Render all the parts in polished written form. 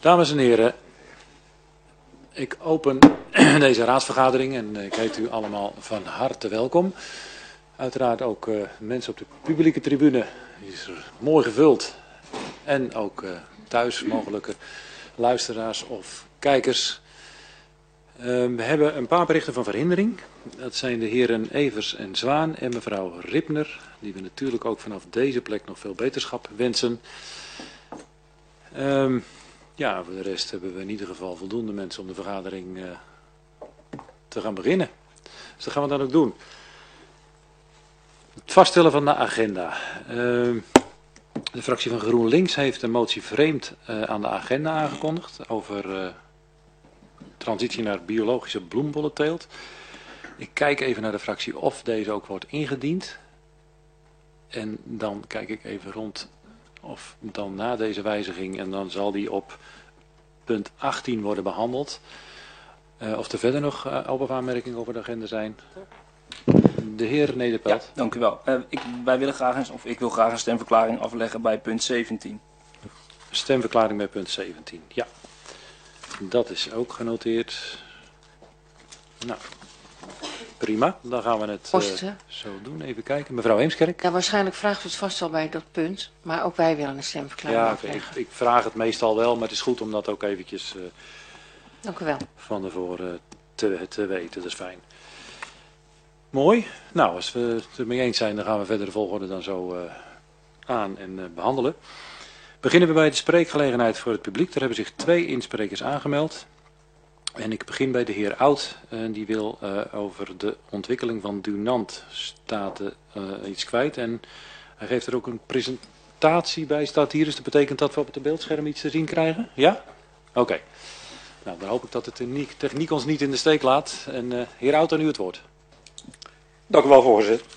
Dames en heren, ik open deze raadsvergadering en ik heet u allemaal van harte welkom. Uiteraard ook mensen op de publieke tribune, die is er mooi gevuld. En ook thuis mogelijke luisteraars of kijkers. We hebben een paar berichten van verhindering. Dat zijn de heren Evers en Zwaan en mevrouw Ripner, die we natuurlijk ook vanaf deze plek nog veel beterschap wensen. Ja, voor de rest hebben we in ieder geval voldoende mensen om de vergadering te gaan beginnen. Dus dat gaan we dan ook doen. Het vaststellen van de agenda. De fractie van GroenLinks heeft een motie vreemd aan de agenda aangekondigd over transitie naar biologische bloembollenteelt. Ik kijk even naar de fractie of deze ook wordt ingediend. En dan kijk ik even rond of dan na deze wijziging en dan zal die op punt 18 worden behandeld. Of er verder nog open aanmerkingen over de agenda zijn. De heer Nederpelt. Ja, dank u wel. Ik wil graag een stemverklaring afleggen bij punt 17. Stemverklaring bij punt 17, ja. Dat is ook genoteerd. Nou, prima. Dan gaan we het zo doen. Even kijken. Mevrouw Heemskerk. Ja, waarschijnlijk vraagt u het vast al bij dat punt. Maar ook wij willen een stemverklaring afleggen. Ja, ik vraag het meestal wel, maar het is goed om dat ook eventjes dank u wel. Van tevoren te weten. Dat is fijn. Mooi. Nou, als we het ermee eens zijn, dan gaan we verder de volgorde dan zo aan en behandelen. Beginnen we bij de spreekgelegenheid voor het publiek. Daar hebben zich 2 insprekers aangemeld. En ik begin bij de heer Oud. Die wil over de ontwikkeling van Dunant staten iets kwijt. En hij geeft er ook een presentatie bij. Staat hier, dus dat betekent dat we op het beeldscherm iets te zien krijgen? Ja? Oké. Nou, dan hoop ik dat de techniek ons niet in de steek laat. En heer Oud, aan u het woord. Dank u wel, voorzitter.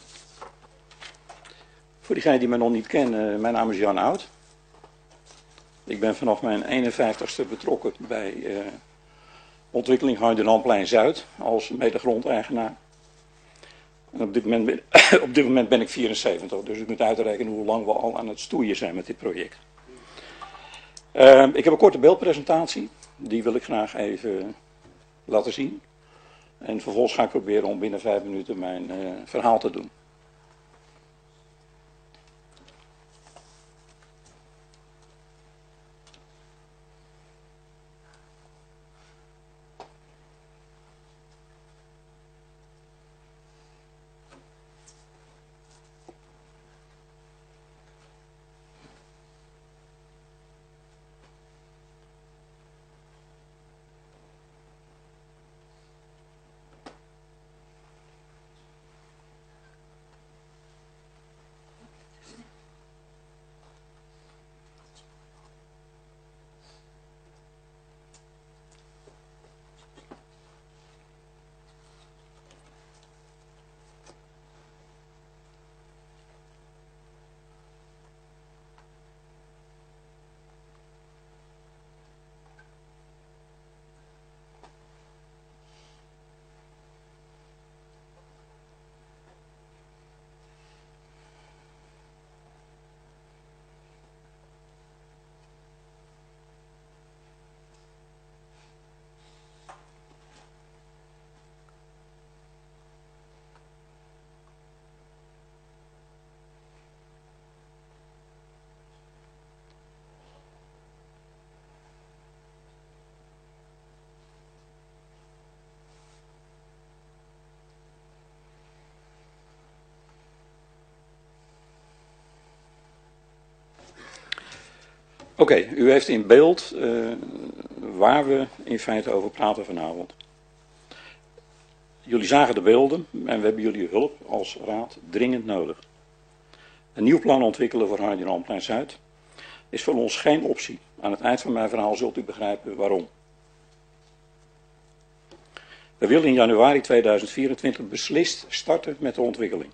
Voor diegenen die mij nog niet kennen, mijn naam is Jan Oud. Ik ben vanaf mijn 51ste betrokken bij ontwikkeling Huidenlandplein Zuid als mede-grondeigenaar. En op dit moment ben ik 74, dus ik moet uitrekenen hoe lang we al aan het stoeien zijn met dit project. Ik heb een korte beeldpresentatie, die wil ik graag even laten zien. En vervolgens ga ik proberen om binnen 5 minuten mijn verhaal te doen. Oké, u heeft in beeld waar we in feite over praten vanavond. Jullie zagen de beelden en we hebben jullie hulp als raad dringend nodig. Een nieuw plan ontwikkelen voor Huidenlandplein Zuid is voor ons geen optie. Aan het eind van mijn verhaal zult u begrijpen waarom. We willen in januari 2024 beslist starten met de ontwikkeling.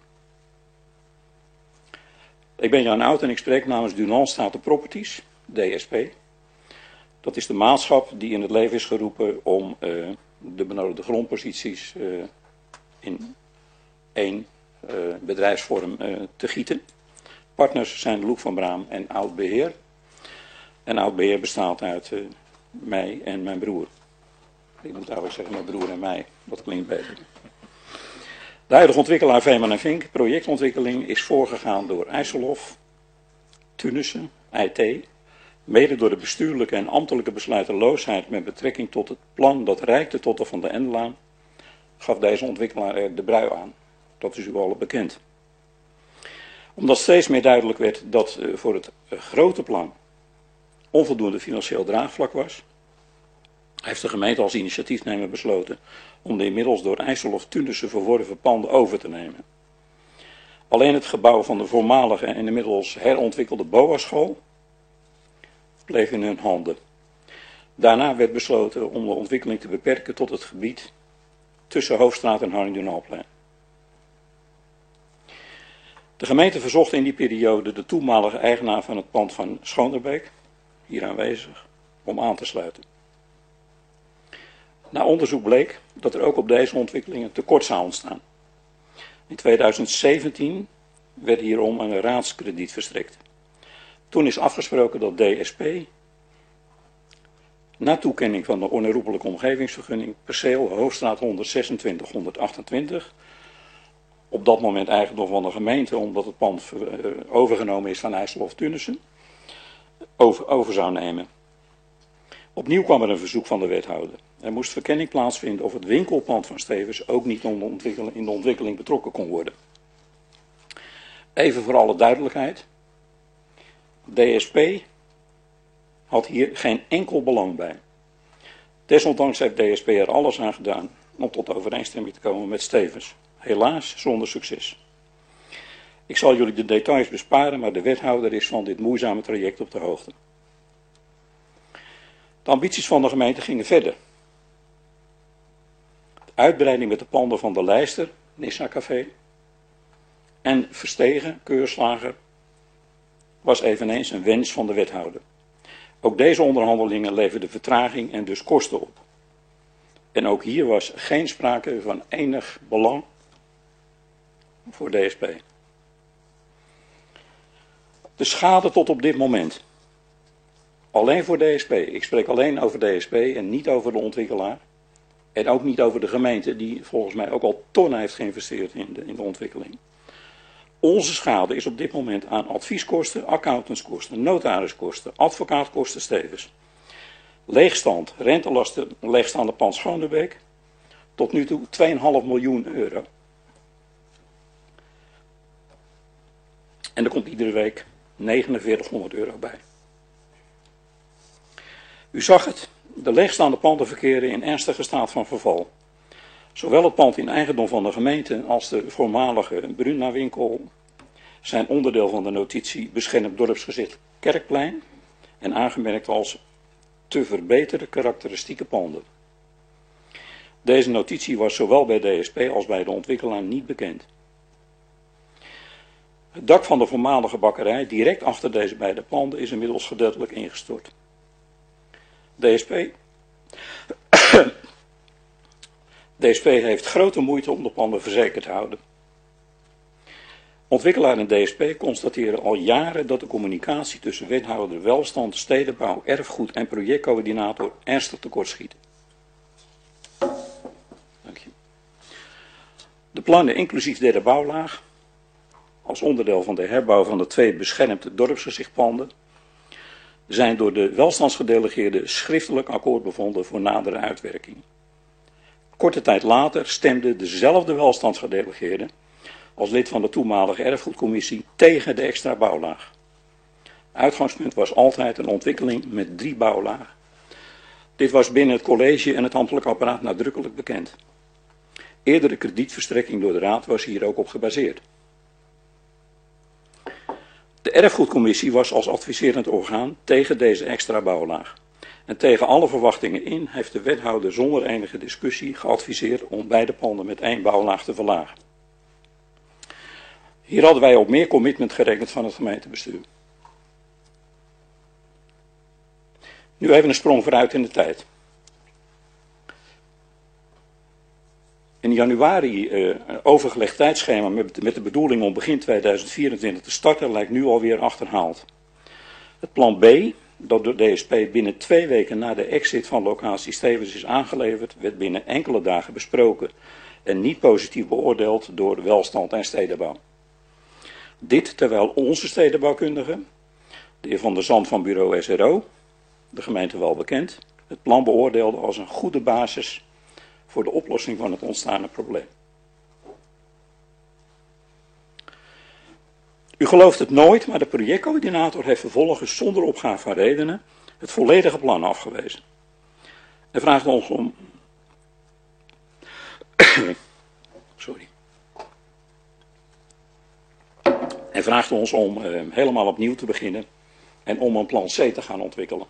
Ik ben Jan Oud en ik spreek namens Dunant Staten Properties, DSP. Dat is de maatschap die in het leven is geroepen om de benodigde grondposities in 1 bedrijfsvorm te gieten. Partners zijn Loek van Braam en Oud Beheer. En Oud Beheer bestaat uit mij en mijn broer. Ik moet eigenlijk zeggen mijn broer en mij, dat klinkt beter. De huidige ontwikkelaar Veeman & Vink, projectontwikkeling, is voorgegaan door IJsselhof, Tunissen, IT, mede door de bestuurlijke en ambtelijke besluiteloosheid met betrekking tot het plan dat reikte tot de Van de Endelaan, gaf deze ontwikkelaar er de brui aan. Dat is u al bekend. Omdat steeds meer duidelijk werd dat voor het grote plan onvoldoende financieel draagvlak was, heeft de gemeente als initiatiefnemer besloten om de inmiddels door IJsselhof Tunissen verworven panden over te nemen. Alleen het gebouw van de voormalige en inmiddels herontwikkelde BOA-school bleef in hun handen. Daarna werd besloten om de ontwikkeling te beperken tot het gebied tussen Hoofdstraat en Harry-Dunalplein. De gemeente verzocht in die periode de toenmalige eigenaar van het pand van Schoonderbeek, hier aanwezig, om aan te sluiten. Na onderzoek bleek dat er ook op deze ontwikkelingen tekort zou ontstaan. In 2017 werd hierom een raadskrediet verstrekt. Toen is afgesproken dat DSP, na toekenning van de onherroepelijke omgevingsvergunning, perceel Hoofdstraat 126-128, op dat moment eigendom van de gemeente, omdat het pand overgenomen is van IJsselhof Tunissen, over zou nemen. Opnieuw kwam er een verzoek van de wethouder. Er moest verkenning plaatsvinden of het winkelpand van Stevens ook niet in de ontwikkeling betrokken kon worden. Even voor alle duidelijkheid. DSP had hier geen enkel belang bij. Desondanks heeft DSP er alles aan gedaan om tot overeenstemming te komen met Stevens. Helaas zonder succes. Ik zal jullie de details besparen, maar de wethouder is van dit moeizame traject op de hoogte. De ambities van de gemeente gingen verder. De uitbreiding met de panden van de Lijster, Nissa Café en Verstegen, Keurslager, was eveneens een wens van de wethouder. Ook deze onderhandelingen leverden vertraging en dus kosten op. En ook hier was geen sprake van enig belang voor DSP. De schade tot op dit moment. Alleen voor DSP. Ik spreek alleen over DSP en niet over de ontwikkelaar. En ook niet over de gemeente die volgens mij ook al tonnen heeft geïnvesteerd in de ontwikkeling. Onze schade is op dit moment aan advieskosten, accountantskosten, notariskosten, advocaatkosten Stevens. Leegstand, rentelasten, leegstaande pand Schoonderbeek. Tot nu toe 2,5 miljoen euro. En er komt iedere week 4900 euro bij. U zag het, de leegstaande panden verkeren in ernstige staat van verval. Zowel het pand in eigendom van de gemeente als de voormalige Bruna-winkel zijn onderdeel van de notitie beschermd dorpsgezicht Kerkplein en aangemerkt als te verbeteren karakteristieke panden. Deze notitie was zowel bij DSP als bij de ontwikkelaar niet bekend. Het dak van de voormalige bakkerij direct achter deze beide panden is inmiddels gedeeltelijk ingestort. DSP heeft grote moeite om de panden verzekerd te houden. Ontwikkelaar en DSP constateren al jaren dat de communicatie tussen wethouder welstand, stedenbouw, erfgoed en projectcoördinator ernstig tekortschiet. Dank je. De plannen inclusief derde bouwlaag, als onderdeel van de herbouw van de 2 beschermde dorpsgezichtpanden, zijn door de welstandsgedelegeerde schriftelijk akkoord bevonden voor nadere uitwerking. Korte tijd later stemde dezelfde welstandsgedelegeerde als lid van de toenmalige erfgoedcommissie tegen de extra bouwlaag. Uitgangspunt was altijd een ontwikkeling met 3 bouwlagen. Dit was binnen het college en het ambtelijk apparaat nadrukkelijk bekend. Eerdere kredietverstrekking door de raad was hier ook op gebaseerd. De erfgoedcommissie was als adviserend orgaan tegen deze extra bouwlaag. En tegen alle verwachtingen in heeft de wethouder zonder enige discussie geadviseerd om beide panden met 1 bouwlaag te verlagen. Hier hadden wij op meer commitment gerekend van het gemeentebestuur. Nu even een sprong vooruit in de tijd. In januari overgelegd tijdschema met de bedoeling om begin 2024 te starten lijkt nu alweer achterhaald. Het plan B, dat de DSP binnen 2 weken na de exit van locatie Stevens is aangeleverd, werd binnen enkele dagen besproken en niet positief beoordeeld door Welstand en Stedenbouw. Dit terwijl onze stedenbouwkundige, de heer Van der Zand van bureau SRO, de gemeente wel bekend, het plan beoordeelde als een goede basis voor de oplossing van het ontstane probleem. U gelooft het nooit, maar de projectcoördinator heeft vervolgens zonder opgave van redenen het volledige plan afgewezen. Hij vraagt ons om... Sorry. Hij vraagt ons om helemaal opnieuw te beginnen en om een plan C te gaan ontwikkelen.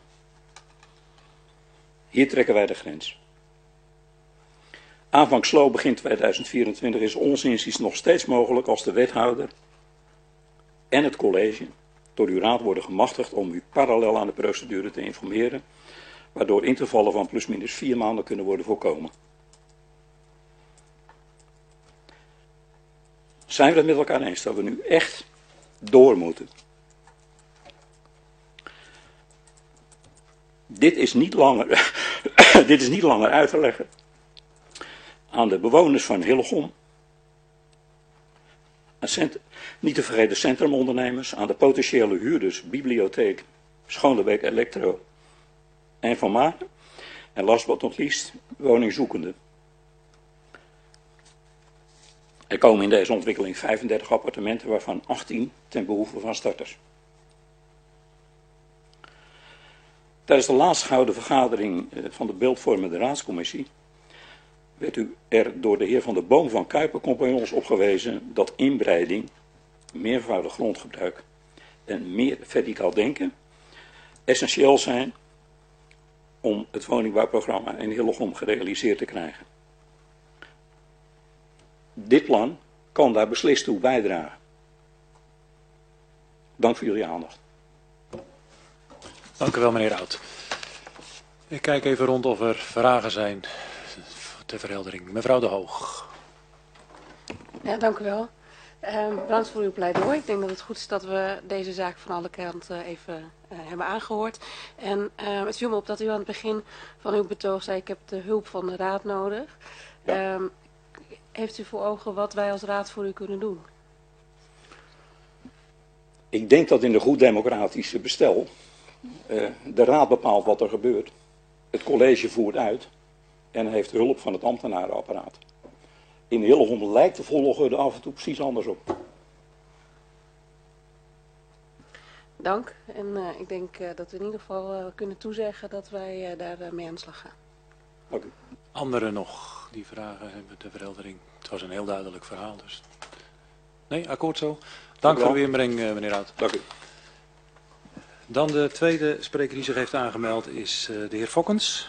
Hier trekken wij de grens. Aanvang sloop begin 2024 is ons inziens nog steeds mogelijk als de wethouder en het college door uw raad worden gemachtigd om u parallel aan de procedure te informeren, waardoor intervallen van plusminus 4 maanden kunnen worden voorkomen. Zijn we het met elkaar eens dat we nu echt door moeten? Dit is niet langer uit te leggen aan de bewoners van Hillegom, niet te vergeten centrumondernemers, aan de potentiële huurders, bibliotheek, Schoonlebeek Electro en Van Maarten. En last but not least, woningzoekenden. Er komen in deze ontwikkeling 35 appartementen, waarvan 18 ten behoeve van starters. Tijdens de laatst gehouden vergadering van de beeldvormende raadscommissie werd u er door de heer Van der Boom van Kuiper compagnons op gewezen dat inbreiding, meervoudig grondgebruik en meer verticaal denken essentieel zijn om het woningbouwprogramma in Hillegom gerealiseerd te krijgen. Dit plan kan daar beslist toe bijdragen. Dank voor jullie aandacht. Dank u wel, meneer Oud. Ik kijk even rond of er vragen zijn ter verheldering. Mevrouw De Hoog. Ja, dank u wel. Bedankt voor uw pleidooi. Ik denk dat het goed is dat we deze zaak van alle kanten even hebben aangehoord. En het viel me op dat u aan het begin van uw betoog zei: ik heb de hulp van de raad nodig. Ja. Heeft u voor ogen wat wij als raad voor u kunnen doen? Ik denk dat in de goed democratische bestel de raad bepaalt wat er gebeurt. Het college voert uit en heeft hulp van het ambtenarenapparaat. In Hillegom lijkt de volgorde af en toe precies andersom. Dank. En ik denk dat we in ieder geval kunnen toezeggen dat wij daar mee aan de slag gaan. Dank u. Anderen nog die vragen hebben ter verheldering? Het was een heel duidelijk verhaal. Dus... Nee, akkoord zo. Dank voor uw inbreng, meneer Oud. Dank u. Dan de tweede spreker die zich heeft aangemeld is de heer Fokkens.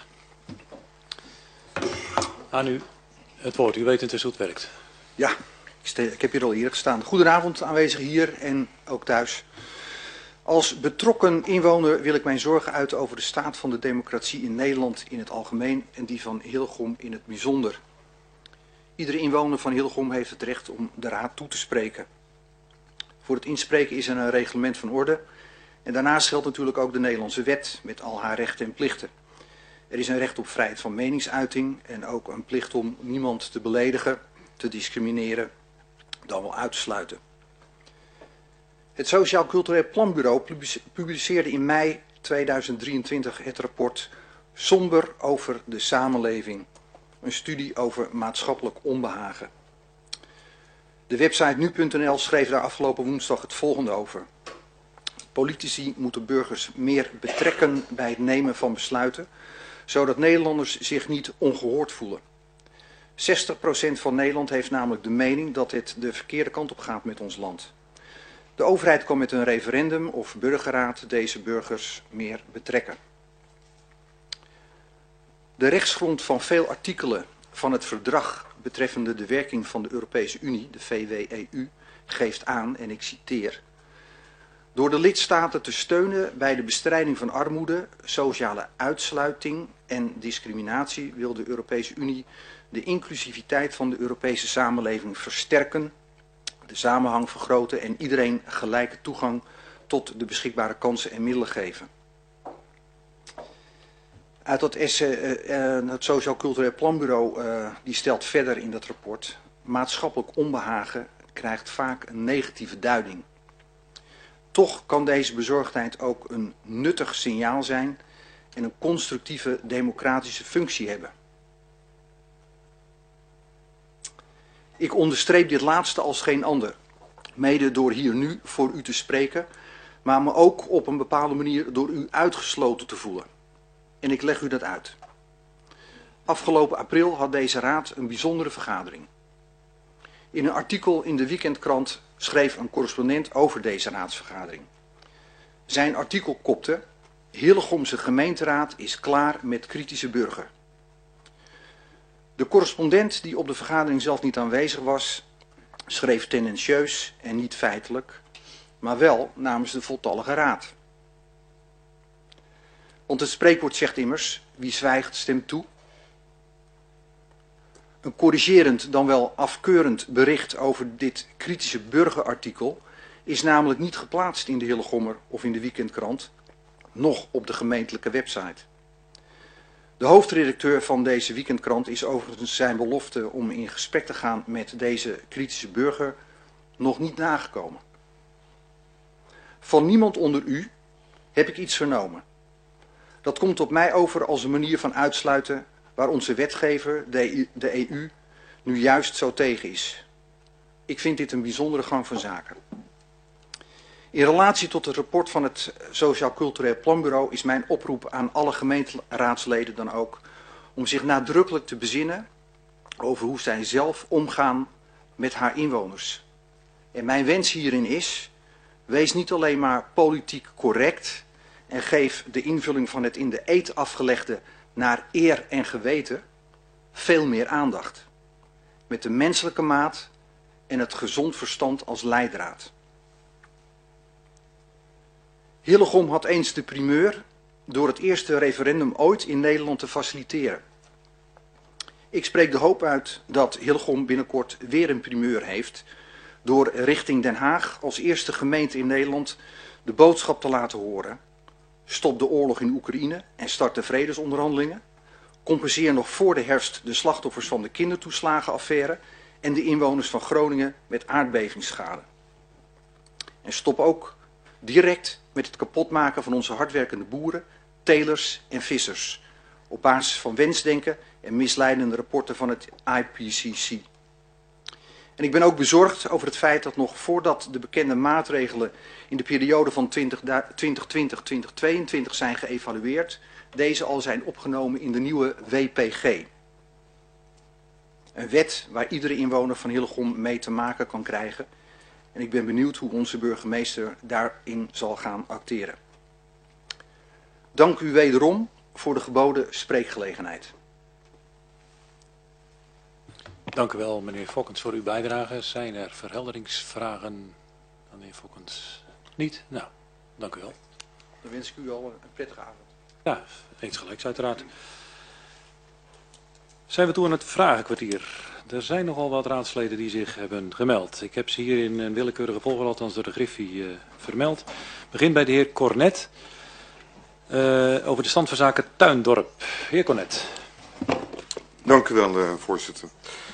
Aan u het woord. U weet intussen hoe het werkt. Ja, ik heb hier al eerder gestaan. Goedenavond, aanwezig hier en ook thuis. Als betrokken inwoner wil ik mijn zorgen uiten over de staat van de democratie in Nederland in het algemeen en die van Hillegom in het bijzonder. Iedere inwoner van Hillegom heeft het recht om de raad toe te spreken. Voor het inspreken is er een reglement van orde en daarnaast geldt natuurlijk ook de Nederlandse wet met al haar rechten en plichten. Er is een recht op vrijheid van meningsuiting en ook een plicht om niemand te beledigen, te discrimineren, dan wel uit te sluiten. Het Sociaal Cultureel Planbureau publiceerde in mei 2023 het rapport Somber over de samenleving, een studie over maatschappelijk onbehagen. De website nu.nl schreef daar afgelopen woensdag het volgende over. Politici moeten burgers meer betrekken bij het nemen van besluiten, zodat Nederlanders zich niet ongehoord voelen. 60% van Nederland heeft namelijk de mening dat het de verkeerde kant op gaat met ons land. De overheid kan met een referendum of burgerraad deze burgers meer betrekken. De rechtsgrond van veel artikelen van het verdrag betreffende de werking van de Europese Unie, de VWEU, geeft aan, en ik citeer: door de lidstaten te steunen bij de bestrijding van armoede, sociale uitsluiting en discriminatie wil de Europese Unie de inclusiviteit van de Europese samenleving versterken, de samenhang vergroten en iedereen gelijke toegang tot de beschikbare kansen en middelen geven. Uit dat essay, het Sociaal Cultureel Planbureau, die stelt verder in dat rapport: maatschappelijk onbehagen krijgt vaak een negatieve duiding. Toch kan deze bezorgdheid ook een nuttig signaal zijn en een constructieve democratische functie hebben. Ik onderstreep dit laatste als geen ander, mede door hier nu voor u te spreken, maar me ook op een bepaalde manier door u uitgesloten te voelen. En ik leg u dat uit. Afgelopen april had deze raad een bijzondere vergadering. In een artikel in de Weekendkrant schreef een correspondent over deze raadsvergadering. Zijn artikel kopte: Hillegomse gemeenteraad is klaar met kritische burger. De correspondent, die op de vergadering zelf niet aanwezig was, schreef tendentieus en niet feitelijk, maar wel namens de voltallige raad. Want het spreekwoord zegt immers: wie zwijgt stemt toe. Een corrigerend dan wel afkeurend bericht over dit kritische burgerartikel is namelijk niet geplaatst in de Hillegommer of in de Weekendkrant, noch op de gemeentelijke website. De hoofdredacteur van deze Weekendkrant is overigens zijn belofte om in gesprek te gaan met deze kritische burger nog niet nagekomen. Van niemand onder u heb ik iets vernomen. Dat komt op mij over als een manier van uitsluiten waar onze wetgever, de EU, nu juist zo tegen is. Ik vind dit een bijzondere gang van zaken. In relatie tot het rapport van het Sociaal Cultureel Planbureau is mijn oproep aan alle gemeenteraadsleden dan ook om zich nadrukkelijk te bezinnen over hoe zij zelf omgaan met haar inwoners. En mijn wens hierin is: wees niet alleen maar politiek correct en geef de invulling van het in de eed afgelegde naar eer en geweten veel meer aandacht. Met de menselijke maat en het gezond verstand als leidraad. Hillegom had eens de primeur door het eerste referendum ooit in Nederland te faciliteren. Ik spreek de hoop uit dat Hillegom binnenkort weer een primeur heeft door richting Den Haag als eerste gemeente in Nederland de boodschap te laten horen: stop de oorlog in Oekraïne en start de vredesonderhandelingen. Compenseer nog voor de herfst de slachtoffers van de kindertoeslagenaffaire en de inwoners van Groningen met aardbevingsschade. En stop ook direct met het kapotmaken van onze hardwerkende boeren, telers en vissers, op basis van wensdenken en misleidende rapporten van het IPCC. En ik ben ook bezorgd over het feit dat nog voordat de bekende maatregelen in de periode van 2020-2022 zijn geëvalueerd, deze al zijn opgenomen in de nieuwe WPG. Een wet waar iedere inwoner van Hillegom mee te maken kan krijgen. En ik ben benieuwd hoe onze burgemeester daarin zal gaan acteren. Dank u wederom voor de geboden spreekgelegenheid. Dank u wel, meneer Fokkens, voor uw bijdrage. Zijn er verhelderingsvragen aan de heer Fokkens? Niet? Nou, dank u wel. Dan wens ik u al een prettige avond. Ja, eens gelijks uiteraard. Zijn we toe aan het vragenkwartier. Er zijn nogal wat raadsleden die zich hebben gemeld. Ik heb ze hier in een willekeurige volgorde, althans door de Griffie, vermeld. Begin bij de heer Cornet. Over de stand van zaken Tuindorp. Heer Cornet. Dank u wel, voorzitter.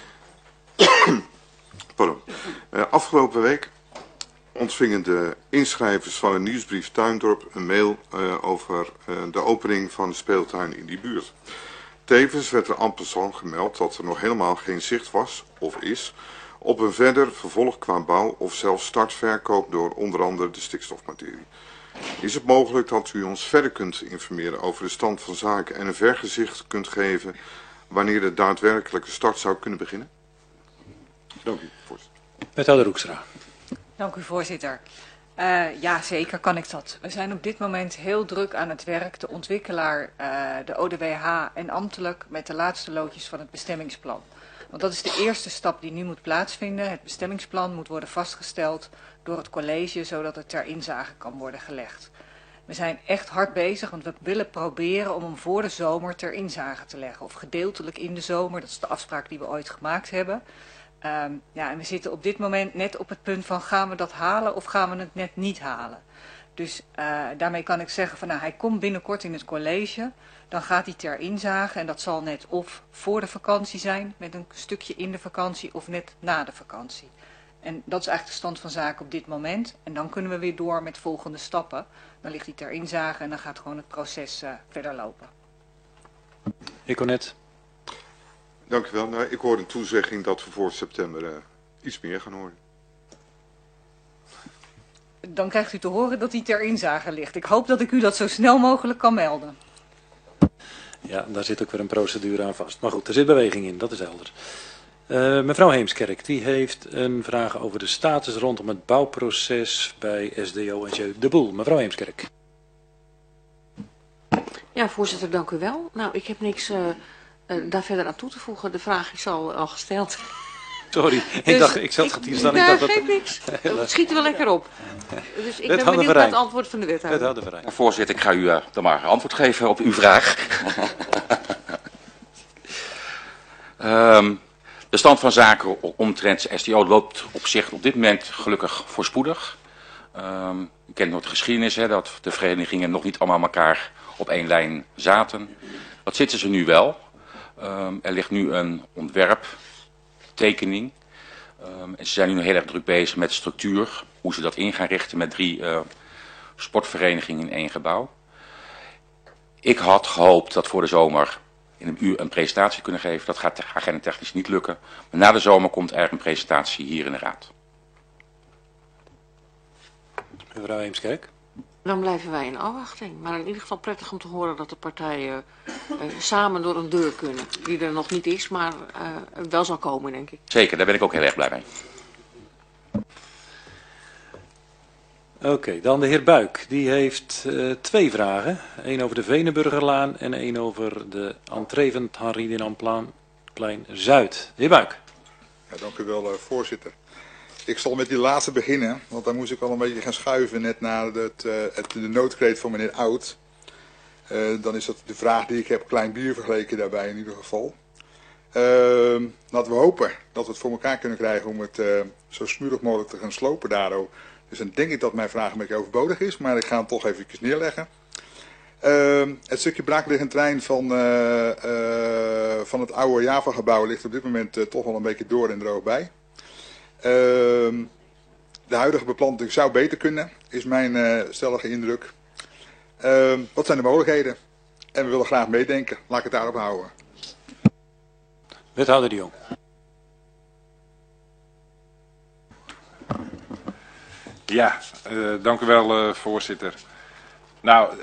Pardon. Afgelopen week ontvingen de inschrijvers van een nieuwsbrief Tuindorp een mail over de opening van de speeltuin in die buurt. Tevens werd er en passant gemeld dat er nog helemaal geen zicht was, of is, op een verder vervolg qua bouw of zelfs startverkoop door onder andere de stikstofmaterie. Is het mogelijk dat u ons verder kunt informeren over de stand van zaken en een vergezicht kunt geven wanneer de daadwerkelijke start zou kunnen beginnen? Dank u, voorzitter. Wethouder Roekstra. Dank u, voorzitter. Ja, zeker kan ik dat. We zijn op dit moment heel druk aan het werk, de ontwikkelaar, de ODWH en ambtelijk met de laatste loodjes van het bestemmingsplan. Want dat is de eerste stap die nu moet plaatsvinden. Het bestemmingsplan moet worden vastgesteld door het college, zodat het ter inzage kan worden gelegd. We zijn echt hard bezig, want we willen proberen om hem voor de zomer ter inzage te leggen. Of gedeeltelijk in de zomer, dat is de afspraak die we ooit gemaakt hebben. Ja, en we zitten op dit moment net op het punt van gaan we dat halen of gaan we het net niet halen. Dus daarmee kan ik zeggen van nou, hij komt binnenkort in het college. Dan gaat hij ter inzage en dat zal net of voor de vakantie zijn met een stukje in de vakantie of net na de vakantie. En dat is eigenlijk de stand van zaken op dit moment. En dan kunnen we weer door met volgende stappen. Dan ligt hij ter inzage en dan gaat gewoon het proces verder lopen. Ik kon net. Dank u wel. Nou, ik hoor een toezegging dat we voor september iets meer gaan horen. Dan krijgt u te horen dat hij ter inzage ligt. Ik hoop dat ik u dat zo snel mogelijk kan melden. Ja, daar zit ook weer een procedure aan vast. Maar goed, er zit beweging in, dat is helder. Mevrouw Heemskerk, die heeft een vraag over de status rondom het bouwproces bij SDO en Jeu de Boel. Mevrouw Heemskerk. Ja, voorzitter, dank u wel. Nou, ik heb niks daar verder aan toe te voegen. De vraag is al gesteld. Sorry, ik dacht, ik zat hier staan. Ja, ik dacht geeft niks. Het schiet er wel lekker op. Dus ik ben Wethouder benieuwd naar het antwoord van de wethouder. Wethouder Verijn. Voorzitter, ik ga u dan maar antwoord geven op uw vraag. De stand van zaken omtrent SDO loopt op zich op dit moment gelukkig voorspoedig. U kent nog de geschiedenis, hè, dat de verenigingen nog niet allemaal elkaar op één lijn zaten. Dat zitten ze nu wel. Er ligt nu een ontwerptekening. En ze zijn nu heel erg druk bezig met de structuur, hoe ze dat in gaan richten met 3 sportverenigingen in 1 gebouw. Ik had gehoopt dat voor de zomer in een uur een presentatie kunnen geven. Dat gaat agendetechnisch niet lukken. Maar na de zomer komt er een presentatie hier in de raad. Mevrouw Heemskerk. Dan blijven wij in afwachting. Maar in ieder geval prettig om te horen dat de partijen samen door een deur kunnen. Die er nog niet is, maar wel zal komen, denk ik. Zeker, daar ben ik ook heel erg blij mee. Oké, dan de heer Buik. Die heeft 2 vragen. 1 over de Venenburgerlaan en 1 over de entree van het Henri Dinanplein Zuid. De heer Buik. Ja, dank u wel, voorzitter. Ik zal met die laatste beginnen, want daar moest ik al een beetje gaan schuiven net na de noodkreet van meneer Oud. Dan is dat de vraag die ik heb, klein bier vergeleken daarbij in ieder geval. Laten we hopen dat we het voor elkaar kunnen krijgen om het zo smerig mogelijk te gaan slopen daardoor. Dus dan denk ik dat mijn vraag een beetje overbodig is, maar ik ga hem toch even neerleggen. Het stukje braakliggend terrein van het oude Java-gebouw ligt op dit moment toch wel een beetje door en droog bij. De huidige beplanting zou beter kunnen, is mijn stellige indruk. Wat zijn de mogelijkheden? En we willen graag meedenken. Laat ik het daarop houden. Wethouder de Jong. Ja, dank u wel, voorzitter. Nou,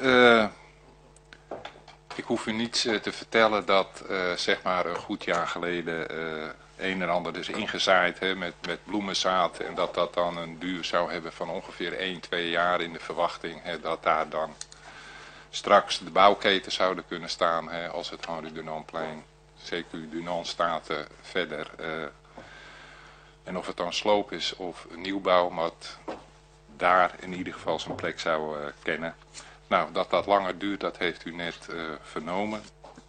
ik hoef u niets te vertellen dat zeg maar een goed jaar geleden een en ander is ingezaaid met bloemenzaad. En dat dat dan een duur zou hebben van ongeveer 1-2 jaar in de verwachting. Dat daar dan straks de bouwketen zouden kunnen staan als het Henri Dunantplein, CQ Dunant staat verder. En of het dan sloop is of nieuwbouw, maar daar in ieder geval zijn plek zou kennen. Nou, dat dat langer duurt, dat heeft u net vernomen.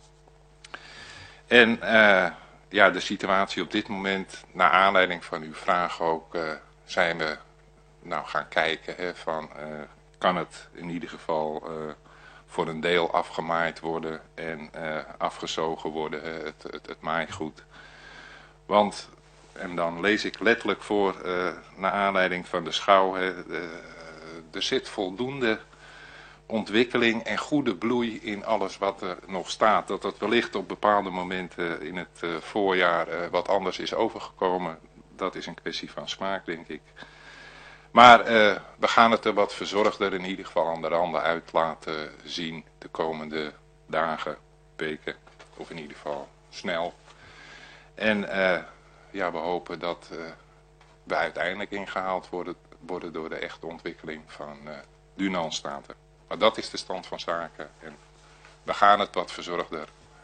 En ja, de situatie op dit moment, naar aanleiding van uw vraag ook, zijn we nou gaan kijken van kan het in ieder geval voor een deel afgemaaid worden en afgezogen worden, het maaigoed. Want, en dan lees ik letterlijk voor, naar aanleiding van de schouw, er zit voldoende ontwikkeling en goede bloei in alles wat er nog staat. Dat het wellicht op bepaalde momenten in het voorjaar wat anders is overgekomen, dat is een kwestie van smaak, denk ik. Maar we gaan het er wat verzorgder in ieder geval aan de randen uit laten zien de komende dagen, weken, of in ieder geval snel. En ja, we hopen dat we uiteindelijk ingehaald worden door de echte ontwikkeling van Dunant-staten. Maar dat is de stand van zaken en we gaan het wat verzorgder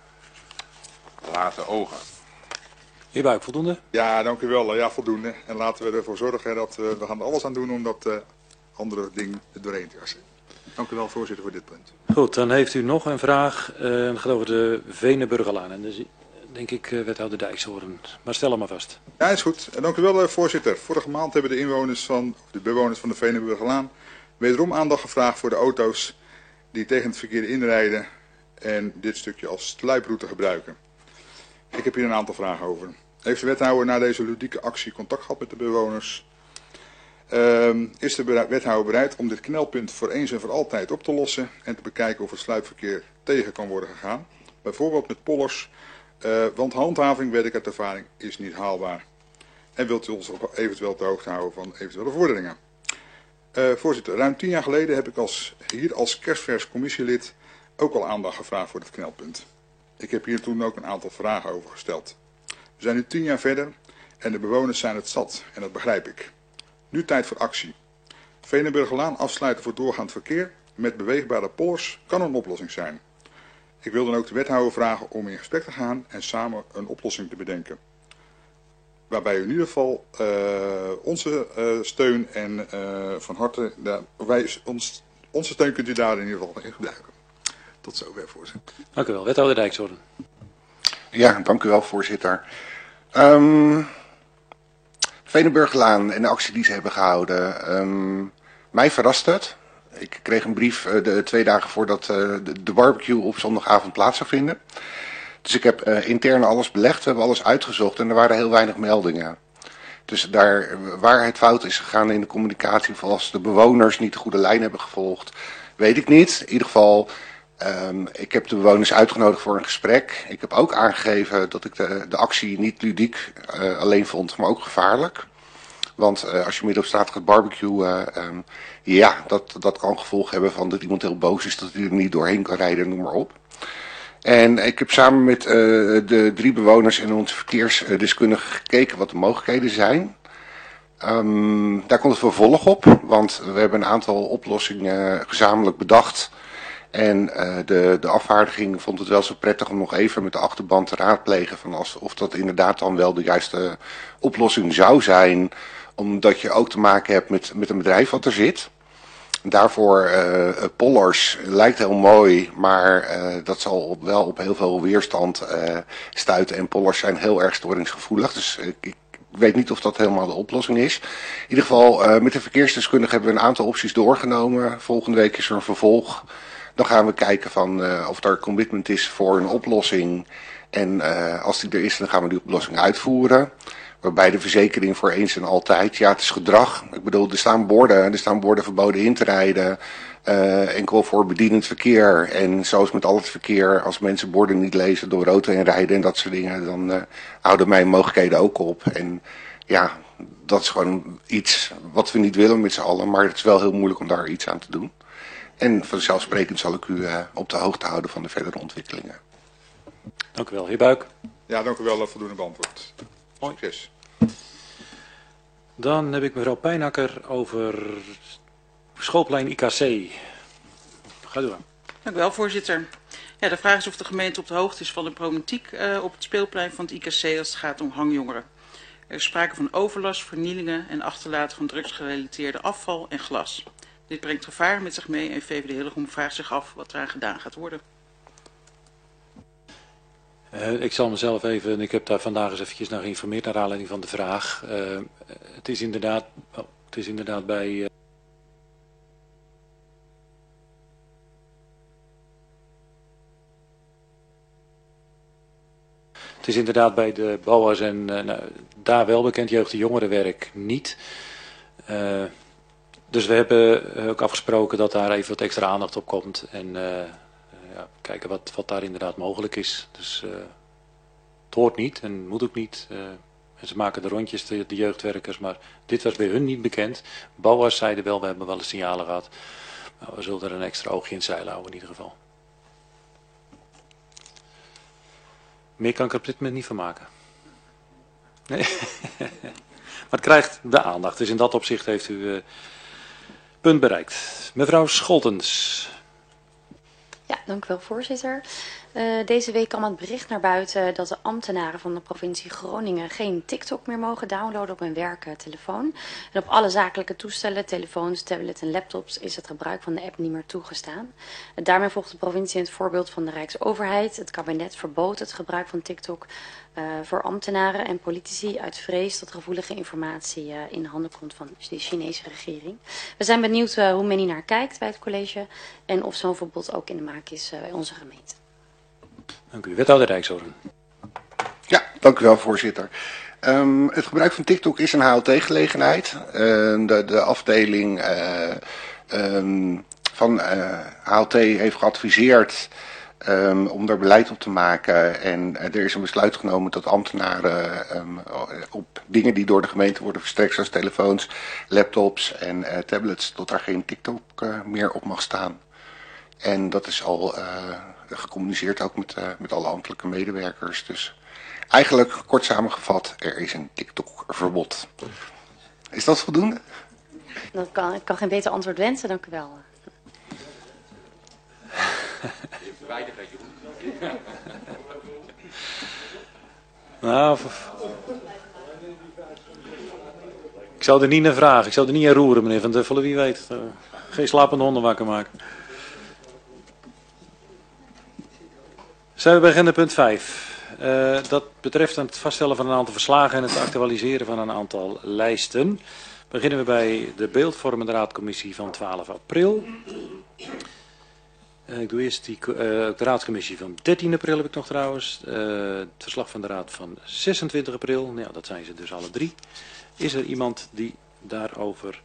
laten ogen. Heer Buik, voldoende? Ja, dank u wel. Ja, voldoende. En laten we ervoor zorgen dat we gaan er alles aan doen om dat andere ding er doorheen te jassen. Dank u wel, voorzitter, voor dit punt. Goed, dan heeft u nog een vraag. Het gaat over de Venenburgerlaan. En dus denk ik wethouder Dijkshoorn. Maar stel hem maar vast. Ja, is goed. En dank u wel, voorzitter. Vorige maand hebben de bewoners van de Venenburgerlaan Wederom aandacht gevraagd voor de auto's die tegen het verkeer inrijden en dit stukje als sluiproute gebruiken. Ik heb hier een aantal vragen over. Heeft de wethouder na deze ludieke actie contact gehad met de bewoners? Is de wethouder bereid om dit knelpunt voor eens en voor altijd op te lossen en te bekijken of het sluipverkeer tegen kan worden gegaan? Bijvoorbeeld met pollers, want handhaving, weet ik uit ervaring, is niet haalbaar. En wilt u ons ook eventueel op de hoogte houden van eventuele vorderingen? Voorzitter, ruim 10 jaar geleden heb ik hier als kerstvers commissielid ook al aandacht gevraagd voor dit knelpunt. Ik heb hier toen ook een aantal vragen over gesteld. We zijn nu 10 jaar verder en de bewoners zijn het zat en dat begrijp ik. Nu tijd voor actie. Venenburgerlaan afsluiten voor doorgaand verkeer met beweegbare pollers kan een oplossing zijn. Ik wil dan ook de wethouder vragen om in gesprek te gaan en samen een oplossing te bedenken. Waarbij u in ieder geval onze steun en van harte, onze steun kunt u daar in ieder geval in gebruiken. Tot zover, voorzitter. Dank u wel. Wethouder Dijkshoorn. Ja, dank u wel, voorzitter. Venenburgerlaan en de actie die ze hebben gehouden. Mij verrast het. Ik kreeg een brief 2 dagen voordat de barbecue op zondagavond plaats zou vinden. Dus ik heb intern alles belegd, we hebben alles uitgezocht en er waren heel weinig meldingen. Dus daar waar het fout is gegaan in de communicatie, of als de bewoners niet de goede lijn hebben gevolgd, weet ik niet. In ieder geval, ik heb de bewoners uitgenodigd voor een gesprek. Ik heb ook aangegeven dat ik de actie niet ludiek alleen vond, maar ook gevaarlijk. Want als je midden op straat gaat barbecuen, ja, dat kan gevolg hebben van dat iemand heel boos is, dat hij er niet doorheen kan rijden, noem maar op. En ik heb samen met de 3 bewoners en onze verkeersdeskundige gekeken wat de mogelijkheden zijn. Daar komt het vervolg op, want we hebben een aantal oplossingen gezamenlijk bedacht. En de afvaardiging vond het wel zo prettig om nog even met de achterban te raadplegen van of dat inderdaad dan wel de juiste oplossing zou zijn. Omdat je ook te maken hebt met een bedrijf wat er zit. Daarvoor pollers lijkt heel mooi, maar dat zal wel op heel veel weerstand stuiten. En pollers zijn heel erg storingsgevoelig, dus ik weet niet of dat helemaal de oplossing is. In ieder geval, met de verkeersdeskundige hebben we een aantal opties doorgenomen. Volgende week is er een vervolg. Dan gaan we kijken of er commitment is voor een oplossing. En als die er is, dan gaan we die oplossing uitvoeren. Waarbij de verzekering voor eens en altijd, ja, het is gedrag. Ik bedoel, er staan borden verboden in te rijden. Enkel voor bedienend verkeer. En zoals met al het verkeer, als mensen borden niet lezen, door rood heen rijden en dat soort dingen, dan houden mijn mogelijkheden ook op. En ja, dat is gewoon iets wat we niet willen met z'n allen, maar het is wel heel moeilijk om daar iets aan te doen. En vanzelfsprekend zal ik u op de hoogte houden van de verdere ontwikkelingen. Dank u wel. Heer Buik. Ja, dank u wel. Voldoende beantwoord. Succes. Dan heb ik mevrouw Pijnakker over schoolplein IKC. Ga door. Dank u wel, voorzitter. Ja, de vraag is of de gemeente op de hoogte is van de problematiek op het speelplein van het IKC als het gaat om hangjongeren. Er is sprake van overlast, vernielingen en achterlaten van drugsgerelateerde afval en glas. Dit brengt gevaar met zich mee en VVD Hillegom vraagt zich af wat eraan gedaan gaat worden. Ik zal mezelf even, ik heb daar vandaag eens eventjes naar geïnformeerd naar aanleiding van de vraag. Het is inderdaad bij... Het is inderdaad bij de BOA's en daar wel bekend, jeugd- en jongerenwerk niet. Dus we hebben ook afgesproken dat daar even wat extra aandacht op komt en kijken wat daar inderdaad mogelijk is. Dus het hoort niet en moet ook niet. En ze maken de rondjes, de jeugdwerkers, maar dit was bij hun niet bekend. BOA's zeiden wel, we hebben wel eens signalen gehad. Maar we zullen er een extra oogje in het zeil houden in ieder geval. Meer kan ik er op dit moment niet van maken. Nee. Maar het krijgt de aandacht. Dus in dat opzicht heeft u punt bereikt. Mevrouw Scholtens. Ja, dank u wel, voorzitter. Deze week kwam het bericht naar buiten dat de ambtenaren van de provincie Groningen geen TikTok meer mogen downloaden op hun werktelefoon. En op alle zakelijke toestellen, telefoons, tablets en laptops is het gebruik van de app niet meer toegestaan. En daarmee volgt de provincie in het voorbeeld van de Rijksoverheid. Het kabinet verbood het gebruik van TikTok voor ambtenaren en politici uit vrees dat gevoelige informatie in de handen komt van de Chinese regering. We zijn benieuwd hoe men hier naar kijkt bij het college en of zo'n verbod ook in de maak is bij onze gemeente. Dank u. Wethouder Rijkshoorn. Ja, dank u wel, voorzitter. Het gebruik van TikTok is een HLT-gelegenheid. De afdeling van HLT heeft geadviseerd om daar beleid op te maken. En er is een besluit genomen dat ambtenaren op dingen die door de gemeente worden verstrekt, zoals telefoons, laptops en tablets, dat daar geen TikTok meer op mag staan. En dat is al gecommuniceerd ook met alle ambtelijke medewerkers. Dus eigenlijk, kort samengevat, er is een TikTok-verbod. Is dat voldoende? Ik kan geen beter antwoord wensen, dank u wel. Nou, ik zou er niet naar vragen. Ik zou er niet aan roeren, meneer Van Duffelen. Wie weet. Geen slapende honden wakker maken. Zijn we bij agenda punt 5. Dat betreft het vaststellen van een aantal verslagen en het actualiseren van een aantal lijsten. Beginnen we bij de beeldvormende raadcommissie van 12 april. Ik doe eerst de raadscommissie van 13 april heb ik nog trouwens. Het verslag van de raad van 26 april. Nou, dat zijn ze dus alle drie. Is er iemand die daarover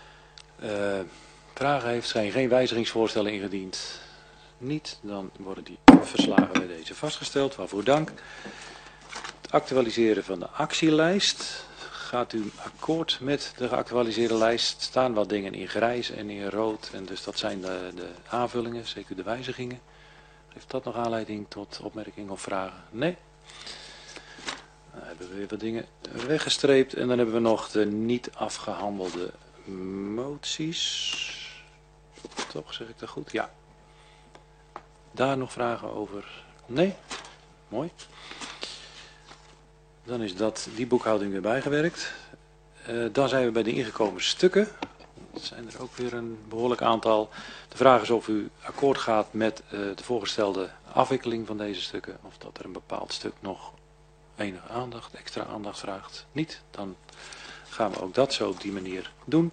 vragen heeft? Zijn geen wijzigingsvoorstellen ingediend? Niet, dan worden die verslagen bij deze vastgesteld. Waarvoor dank. Het actualiseren van de actielijst. Gaat u akkoord met de geactualiseerde lijst? Staan wat dingen in grijs en in rood. En dus dat zijn de aanvullingen, zeker de wijzigingen. Heeft dat nog aanleiding tot opmerkingen of vragen? Nee. Dan hebben we weer wat dingen weggestreept. En dan hebben we nog de niet afgehandelde moties. Toch, zeg ik dat goed? Ja. Daar nog vragen over? Nee? Mooi. Dan is die boekhouding weer bijgewerkt. Dan zijn we bij de ingekomen stukken. Dat zijn er ook weer een behoorlijk aantal. De vraag is of u akkoord gaat met de voorgestelde afwikkeling van deze stukken. Of dat er een bepaald stuk nog enige aandacht, extra aandacht vraagt. Niet, dan gaan we ook dat zo op die manier doen.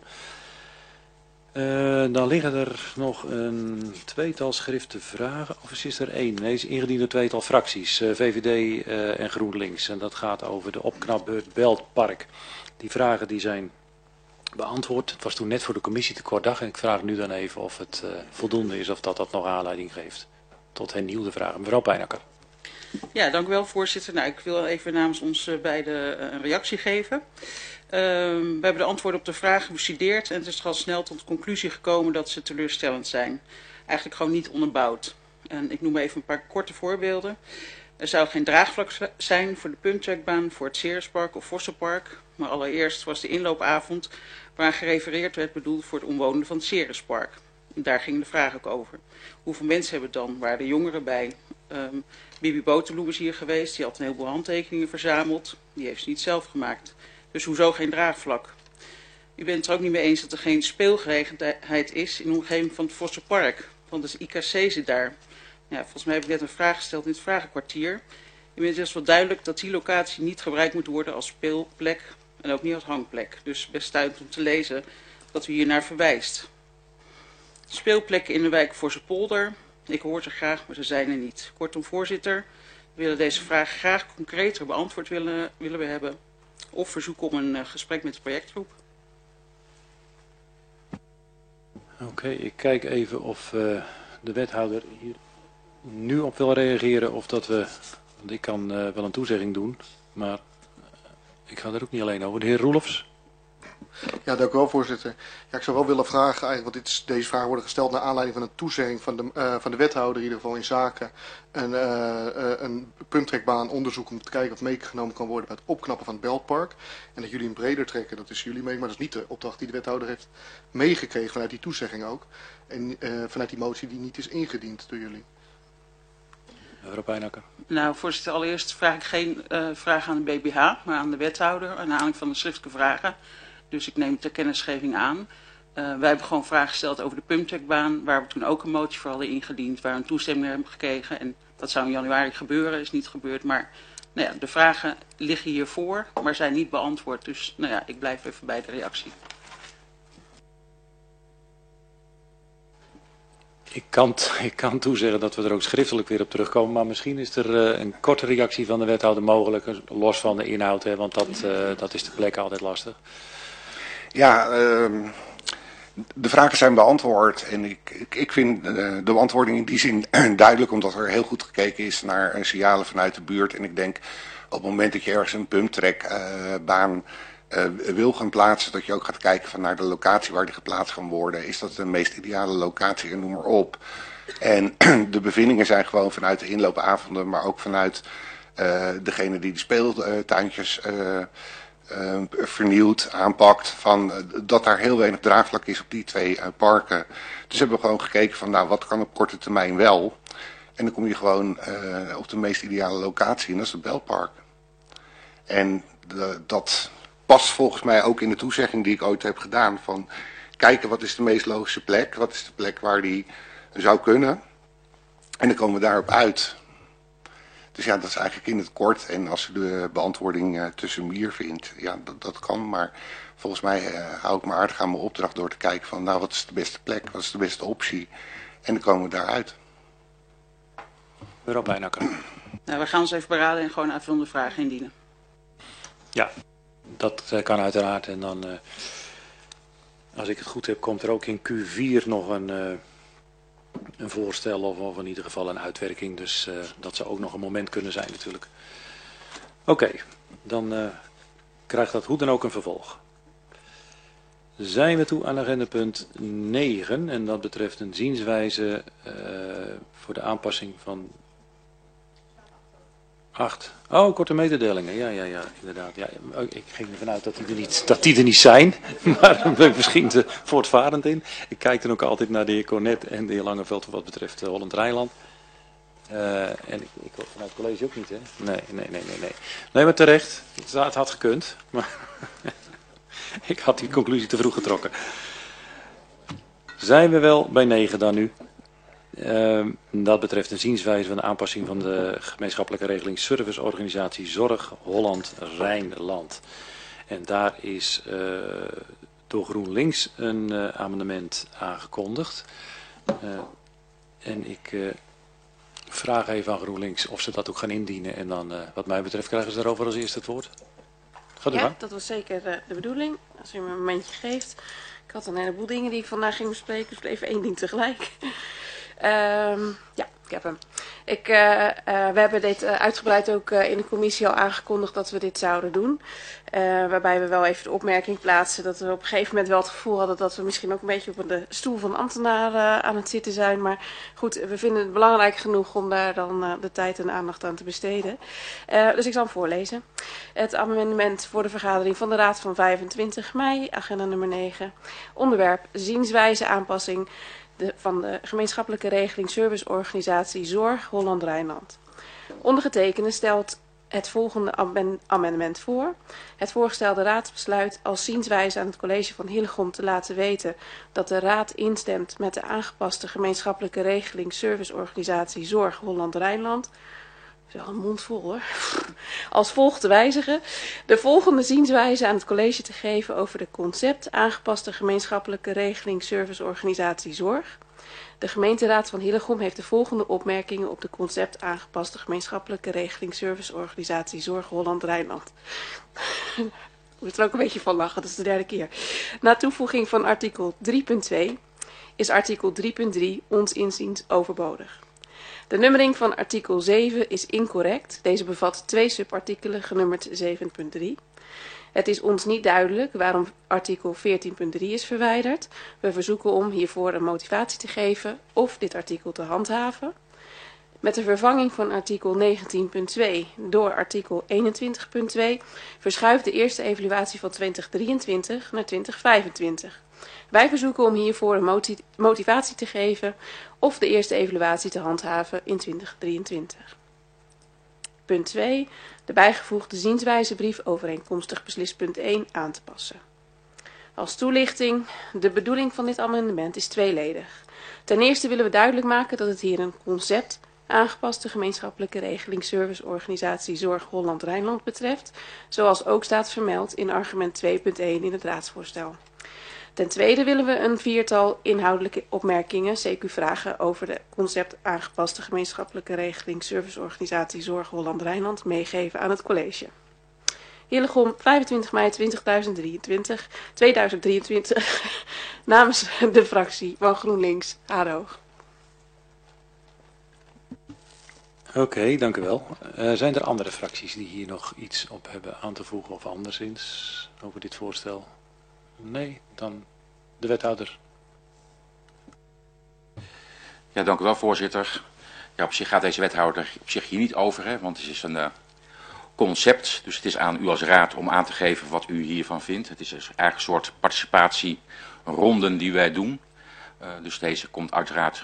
Dan liggen er nog een tweetal schriften vragen. Of is er één? Nee, is ingediend door tweetal fracties. VVD en GroenLinks. En dat gaat over de opknapbeurt Beltpark. Die vragen die zijn beantwoord. Het was toen net voor de commissie te kort dag. En ik vraag nu dan even of het voldoende is of dat nog aanleiding geeft tot hernieuwde vragen. Mevrouw Pijnakker. Ja, dank u wel, voorzitter. Nou, ik wil even namens ons beiden een reactie geven. We hebben de antwoorden op de vragen bestudeerd en het is al snel tot de conclusie gekomen dat ze teleurstellend zijn. Eigenlijk gewoon niet onderbouwd. En ik noem even een paar korte voorbeelden. Er zou geen draagvlak zijn voor de pumptrackbaan voor het Cerespark of Vossenpark. Maar allereerst was de inloopavond waar gerefereerd werd bedoeld voor het omwonenden van het Cerespark. Daar ging de vraag ook over. Hoeveel mensen hebben het dan? Waren de jongeren bij? Bibi Boterloe is hier geweest. Die had een heleboel handtekeningen verzameld. Die heeft ze niet zelf gemaakt. Dus hoezo geen draagvlak? U bent het er ook niet mee eens dat er geen speelgelegenheid is in de omgeving van het Vossenpark. Want het IKC zit daar. Ja, volgens mij heb ik net een vraag gesteld in het vragenkwartier. Inmiddels is wel duidelijk dat die locatie niet gebruikt moet worden als speelplek en ook niet als hangplek. Dus best stuitend om te lezen dat u hier naar verwijst. Speelplekken in de wijk Vossepolder. Ik hoor ze graag, maar ze zijn er niet. Kortom, voorzitter, we willen deze vraag graag concreter beantwoord willen we hebben. Of verzoeken om een gesprek met de projectgroep. Oké, ik kijk even of de wethouder hier nu op wil reageren. Of dat we, want ik kan wel een toezegging doen, maar ik ga er ook niet alleen over. De heer Roelofs. Ja, dank u wel, voorzitter. Ja, ik zou wel willen vragen, eigenlijk, want deze vragen worden gesteld naar aanleiding van een toezegging van de wethouder, in ieder geval in zaken een pumptrekbaan onderzoek om te kijken of meegenomen kan worden bij het opknappen van het Beltpark. En dat jullie hem breder trekken, dat is jullie mee, maar dat is niet de opdracht die de wethouder heeft meegekregen vanuit die toezegging ook. En vanuit die motie die niet is ingediend door jullie. Mevrouw Pijnakker. Nou, voorzitter, allereerst vraag ik geen vraag aan de BBH, maar aan de wethouder, naar aanleiding van de schriftelijke vragen. Dus ik neem het ter kennisgeving aan. Wij hebben gewoon vragen gesteld over de pumptrackbaan, waar we toen ook een motie voor hadden ingediend, waar we een toestemming hebben gekregen. En dat zou in januari gebeuren, is niet gebeurd. Maar nou ja, de vragen liggen hiervoor, maar zijn niet beantwoord. Dus nou ja, ik blijf even bij de reactie. Ik kan toezeggen dat we er ook schriftelijk weer op terugkomen, maar misschien is er een korte reactie van de wethouder mogelijk, los van de inhoud, hè, want dat is ter plekke altijd lastig. Ja, de vragen zijn beantwoord en ik vind de beantwoording in die zin duidelijk, omdat er heel goed gekeken is naar signalen vanuit de buurt. En ik denk op het moment dat je ergens een pumptrackbaan wil gaan plaatsen, dat je ook gaat kijken van naar de locatie waar die geplaatst kan worden. Is dat de meest ideale locatie en noem maar op. En de bevindingen zijn gewoon vanuit de inloopavonden, maar ook vanuit degene die de speeltuintjes vernieuwd, aanpakt, van dat daar heel weinig draagvlak is op die twee parken. Dus hebben we gewoon gekeken van nou, wat kan op korte termijn wel. En dan kom je gewoon op de meest ideale locatie en dat is het Belpark. En dat past volgens mij ook in de toezegging die ik ooit heb gedaan van kijken wat is de meest logische plek, wat is de plek waar die zou kunnen. En dan komen we daarop uit. Dus ja, dat is eigenlijk in het kort. En als u de beantwoording tussen mier vindt, ja, dat kan. Maar volgens mij hou ik me aardig aan mijn opdracht door te kijken van nou, wat is de beste plek, wat is de beste optie. En dan komen we daaruit. Mevrouw Pijnakker. Nou, we gaan ons even beraden en gewoon aanvullende vragen indienen. Ja, dat kan uiteraard. En dan, als ik het goed heb, komt er ook in Q4 nog een voorstel of in ieder geval een uitwerking. Dus dat zou ook nog een moment kunnen zijn natuurlijk. Oké, dan krijgt dat hoe dan ook een vervolg. Zijn we toe aan agenda punt 9 en dat betreft een zienswijze voor de aanpassing van 8. Oh, korte mededelingen. Ja, inderdaad. Ja, ik ging ervan uit dat die er niet zijn, maar daar ben ik misschien te voortvarend in. Ik kijk dan ook altijd naar de heer Cornet en de heer Langeveld wat betreft Holland-Rijnland. En ik hoor vanuit het college ook niet, hè? Nee. Nee, maar terecht. Het had gekund, maar ik had die conclusie te vroeg getrokken. Zijn we wel bij 9 dan nu? Dat betreft een zienswijze van de aanpassing van de gemeenschappelijke regeling Serviceorganisatie Zorg Holland-Rijnland. En daar is door GroenLinks een amendement aangekondigd. En ik vraag even aan GroenLinks of ze dat ook gaan indienen. En dan wat mij betreft krijgen ze daarover als eerste het woord. Gaat u gang. Dat was zeker de bedoeling. Als u me een momentje geeft. Ik had een heleboel dingen die ik vandaag ging bespreken. Dus even één ding tegelijk. Ja, ik heb hem. We hebben dit uitgebreid ook in de commissie al aangekondigd dat we dit zouden doen. Waarbij we wel even de opmerking plaatsen dat we op een gegeven moment wel het gevoel hadden dat we misschien ook een beetje op de stoel van ambtenaar aan het zitten zijn. Maar goed, we vinden het belangrijk genoeg om daar dan de tijd en aandacht aan te besteden. Dus ik zal hem voorlezen. Het amendement voor de vergadering van de Raad van 25 mei, agenda nummer 9. Onderwerp zienswijze aanpassing van de gemeenschappelijke regeling Serviceorganisatie Zorg Holland-Rijnland. Ondergetekende stelt het volgende amendement voor. Het voorgestelde raadsbesluit als zienswijze aan het college van Hillegom te laten weten dat de raad instemt met de aangepaste gemeenschappelijke regeling Serviceorganisatie Zorg Holland-Rijnland. Dat is wel een mond vol hoor. Als volgt te wijzigen. De volgende zienswijze aan het college te geven over de concept aangepaste gemeenschappelijke regeling Serviceorganisatie Zorg. De gemeenteraad van Hillegom heeft de volgende opmerkingen op de concept aangepaste gemeenschappelijke regeling Serviceorganisatie Zorg Holland-Rijnland. Ik moet er ook een beetje van lachen, dat is de derde keer. Na toevoeging van artikel 3.2 is artikel 3.3 ons inziens overbodig. De nummering van artikel 7 is incorrect. Deze bevat 2 subartikelen genummerd 7.3. Het is ons niet duidelijk waarom artikel 14.3 is verwijderd. We verzoeken om hiervoor een motivatie te geven of dit artikel te handhaven. Met de vervanging van artikel 19.2 door artikel 21.2 verschuift de eerste evaluatie van 2023 naar 2025. Wij verzoeken om hiervoor een motivatie te geven of de eerste evaluatie te handhaven in 2023. Punt 2. De bijgevoegde zienswijzebrief overeenkomstig beslispunt 1 aan te passen. Als toelichting, de bedoeling van dit amendement is tweeledig. Ten eerste willen we duidelijk maken dat het hier een concept aangepaste gemeenschappelijke regeling serviceorganisatie Zorg Holland-Rijnland betreft, zoals ook staat vermeld in argument 2.1 in het raadsvoorstel. Ten tweede willen we een viertal inhoudelijke opmerkingen, CQ vragen over de concept aangepaste gemeenschappelijke regeling serviceorganisatie Zorg Holland-Rijnland meegeven aan het college. Hillegom, 25 mei 2023 namens de fractie van GroenLinks Haarhoog. Oké, dank u wel. Zijn er andere fracties die hier nog iets op hebben aan te voegen of anderszins over dit voorstel? Nee, dan de wethouder. Ja, dank u wel, voorzitter. Ja, op zich gaat deze wethouder op zich hier niet over, hè, want het is een concept. Dus het is aan u als raad om aan te geven wat u hiervan vindt. Het is dus eigenlijk een soort participatieronden die wij doen. Dus deze komt uiteraard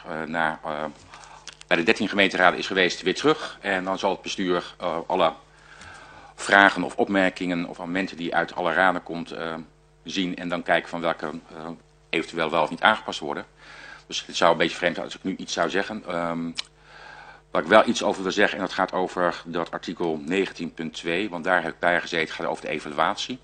bij de 13 gemeenteraden is geweest weer terug. En dan zal het bestuur alle vragen of opmerkingen of amendementen die uit alle raden komt zien. En dan kijken van welke eventueel wel of niet aangepast worden. Dus het zou een beetje vreemd zijn als ik nu iets zou zeggen. Waar ik wel iets over wil zeggen, en dat gaat over dat artikel 19.2, want daar heb ik bij gezeten, het gaat over de evaluatie.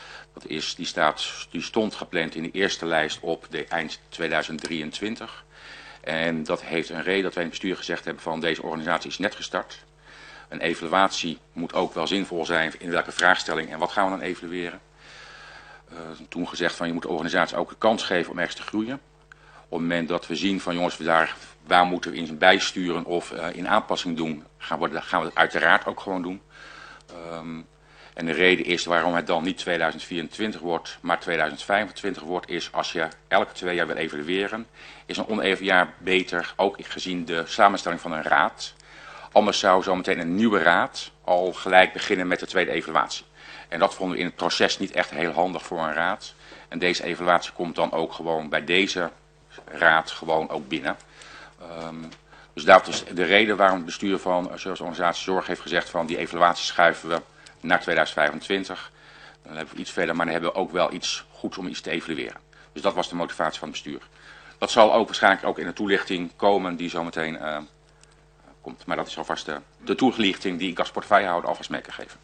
Die stond gepland in de eerste lijst op de eind 2023. En dat heeft een reden dat wij in het bestuur gezegd hebben van deze organisatie is net gestart. Een evaluatie moet ook wel zinvol zijn in welke vraagstelling en wat gaan we dan evalueren. Toen gezegd van je moet de organisatie ook de kans geven om ergens te groeien. Op het moment dat we zien van jongens, waar moeten we in bijsturen of in aanpassing doen, gaan we dat uiteraard ook gewoon doen. En de reden is waarom het dan niet 2024 wordt, maar 2025 wordt, is als je elke 2 jaar wil evalueren, is een oneven jaar beter, ook gezien de samenstelling van een raad. Anders zou zometeen een nieuwe raad al gelijk beginnen met de tweede evaluatie. En dat vonden we in het proces niet echt heel handig voor een raad. En deze evaluatie komt dan ook gewoon bij deze raad gewoon ook binnen. Dus dat is de reden waarom het bestuur van Serviceorganisatie Zorg heeft gezegd van die evaluatie schuiven we naar 2025. Dan hebben we iets verder, maar dan hebben we ook wel iets goeds om iets te evalueren. Dus dat was de motivatie van het bestuur. Dat zal ook waarschijnlijk ook in de toelichting komen die zometeen komt. Maar dat is alvast de toelichting die ik als portefeuillehouder alvast mee kan geven.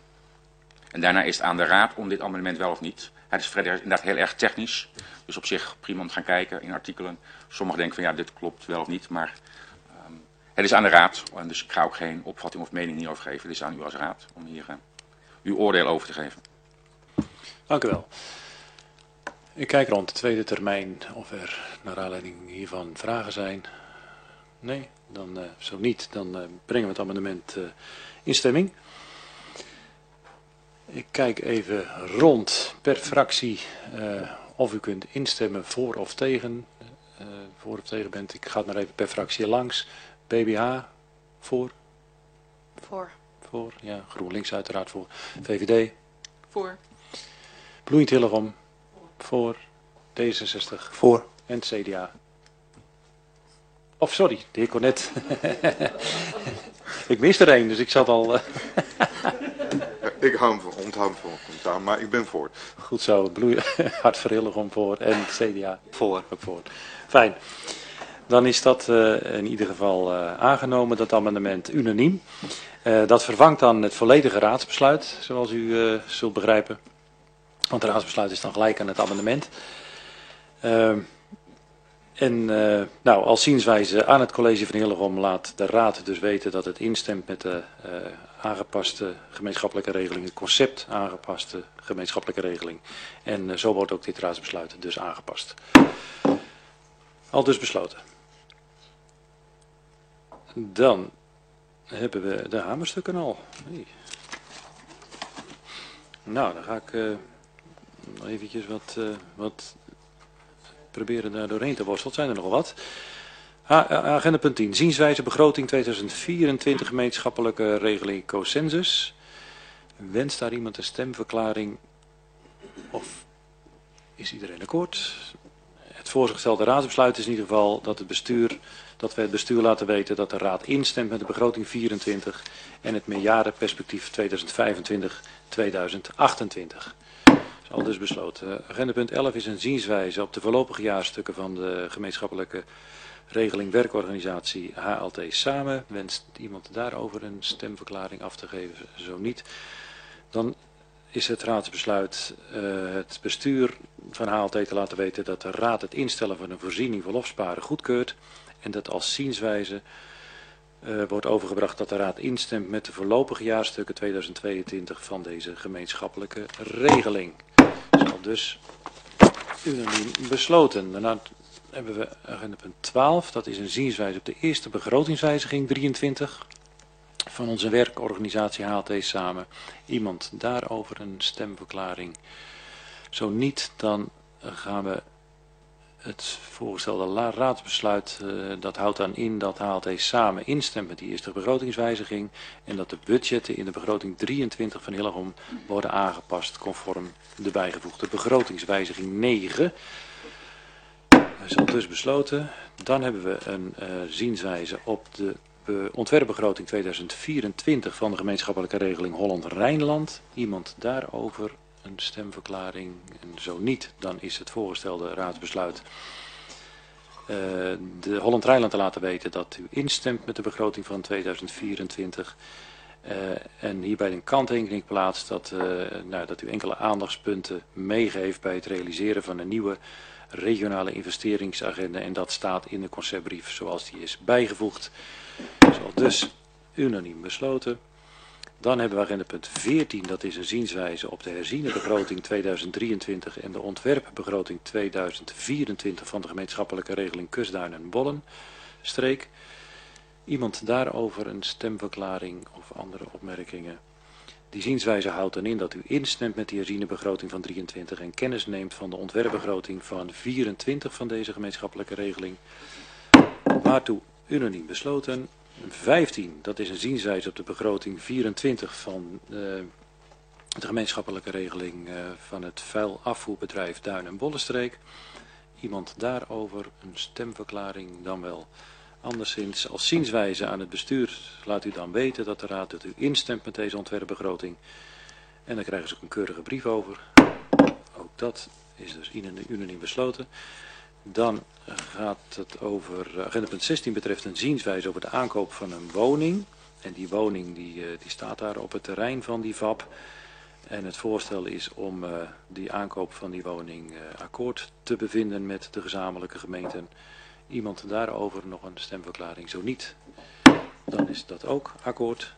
En daarna is het aan de raad om dit amendement wel of niet. Het is verder inderdaad heel erg technisch. Dus op zich prima om te gaan kijken in artikelen. Sommigen denken van ja, dit klopt wel of niet. Maar het is aan de raad. En dus ik ga ook geen opvatting of mening hierover geven. Het is aan u als raad om hier uw oordeel over te geven. Dank u wel. Ik kijk rond de tweede termijn of er naar aanleiding hiervan vragen zijn. Nee, dan zo niet. Dan brengen we het amendement in stemming. Ik kijk even rond per fractie of u kunt instemmen voor of tegen. Voor of tegen bent. Ik ga het maar even per fractie langs. BBH, voor? Voor. Voor, ja. GroenLinks uiteraard voor. VVD? Voor. Bloeiend Hillegom? Voor. D66? Voor. En het CDA? Of sorry, de heer Cornet. Ik mis er één, dus ik zat al... Ik onthoud van commentaar, maar ik ben voor. Goed zo, Hart voor Hillegom voor en het CDA voor. Ook voor. Fijn. Dan is dat in ieder geval aangenomen, dat amendement unaniem. Dat vervangt dan het volledige raadsbesluit, zoals u zult begrijpen. Want het raadsbesluit is dan gelijk aan het amendement. Als zienswijze aan het college van Hillegom laat de raad dus weten dat het instemt met de aangepaste gemeenschappelijke regeling, het concept aangepaste gemeenschappelijke regeling. En zo wordt ook dit raadsbesluit dus aangepast. Al dus besloten. Dan hebben we de hamerstukken al. Hey. Nou, dan ga ik nog eventjes wat proberen daar doorheen te worstelen. Zijn er nog wat? Agenda punt 10. Zienswijze begroting 2024 gemeenschappelijke regeling consensus. Wenst daar iemand een stemverklaring? Of is iedereen akkoord? voorgestelde raadsbesluit is in ieder geval dat we het bestuur laten weten dat de raad instemt met de begroting 24 en het meerjarenperspectief 2025-2028. Al dus besloten. Agenda punt 11 is een zienswijze op de voorlopige jaarstukken van de gemeenschappelijke regeling werkorganisatie HLT Samen. Wenst iemand daarover een stemverklaring af te geven? Zo niet. Dan is het raadsbesluit het bestuur van HLT te laten weten dat de raad het instellen van een voorziening verlofsparen goedkeurt en dat als zienswijze wordt overgebracht dat de raad instemt met de voorlopige jaarstukken 2022 van deze gemeenschappelijke regeling. Zal dus unaniem besloten. Daarna hebben we agenda punt 12, dat is een zienswijze op de eerste begrotingswijziging 23 van onze werkorganisatie HLT Samen. Iemand daarover een stemverklaring? Zo niet, dan gaan we het voorgestelde raadsbesluit, dat houdt dan in dat HLT Samen instemt met die eerste begrotingswijziging en dat de budgetten in de begroting 23 van Hillegom worden aangepast conform de bijgevoegde begrotingswijziging 9. Dat is al dus besloten. Dan hebben we een zienswijze op de ontwerpbegroting 2024 van de gemeenschappelijke regeling Holland-Rijnland. Iemand daarover een stemverklaring? En zo niet, dan is het voorgestelde raadsbesluit de Holland-Rijnland te laten weten dat u instemt met de begroting van 2024. En hierbij een kanttekening plaatst dat u enkele aandachtspunten meegeeft bij het realiseren van een nieuwe regionale investeringsagenda. En dat staat in de conceptbrief zoals die is bijgevoegd. Zal dus unaniem besloten. Dan hebben we agenda punt 14, dat is een zienswijze op de herziene begroting 2023 en de ontwerpbegroting 2024 van de gemeenschappelijke regeling Kustduin en Bollenstreek. Iemand daarover een stemverklaring of andere opmerkingen? Die zienswijze houdt dan in dat u instemt met die herziene begroting van 23 en kennis neemt van de ontwerpbegroting van 24 van deze gemeenschappelijke regeling. Waartoe unaniem besloten. 15, dat is een zienswijze op de begroting 24 van de gemeenschappelijke regeling van het vuilafvoerbedrijf Duin en Bollenstreek. Iemand daarover een stemverklaring dan wel? Anderszins als zienswijze aan het bestuur laat u dan weten dat de raad dat u instemt met deze ontwerpbegroting. En dan krijgen ze ook een keurige brief over. Ook dat is dus unaniem besloten. Dan gaat het over, agenda punt 16 betreft een zienswijze over de aankoop van een woning. En die woning die staat daar op het terrein van die VAP. En het voorstel is om die aankoop van die woning akkoord te bevinden met de gezamenlijke gemeenten. Iemand daarover nog een stemverklaring? Zo niet, dan is dat ook akkoord.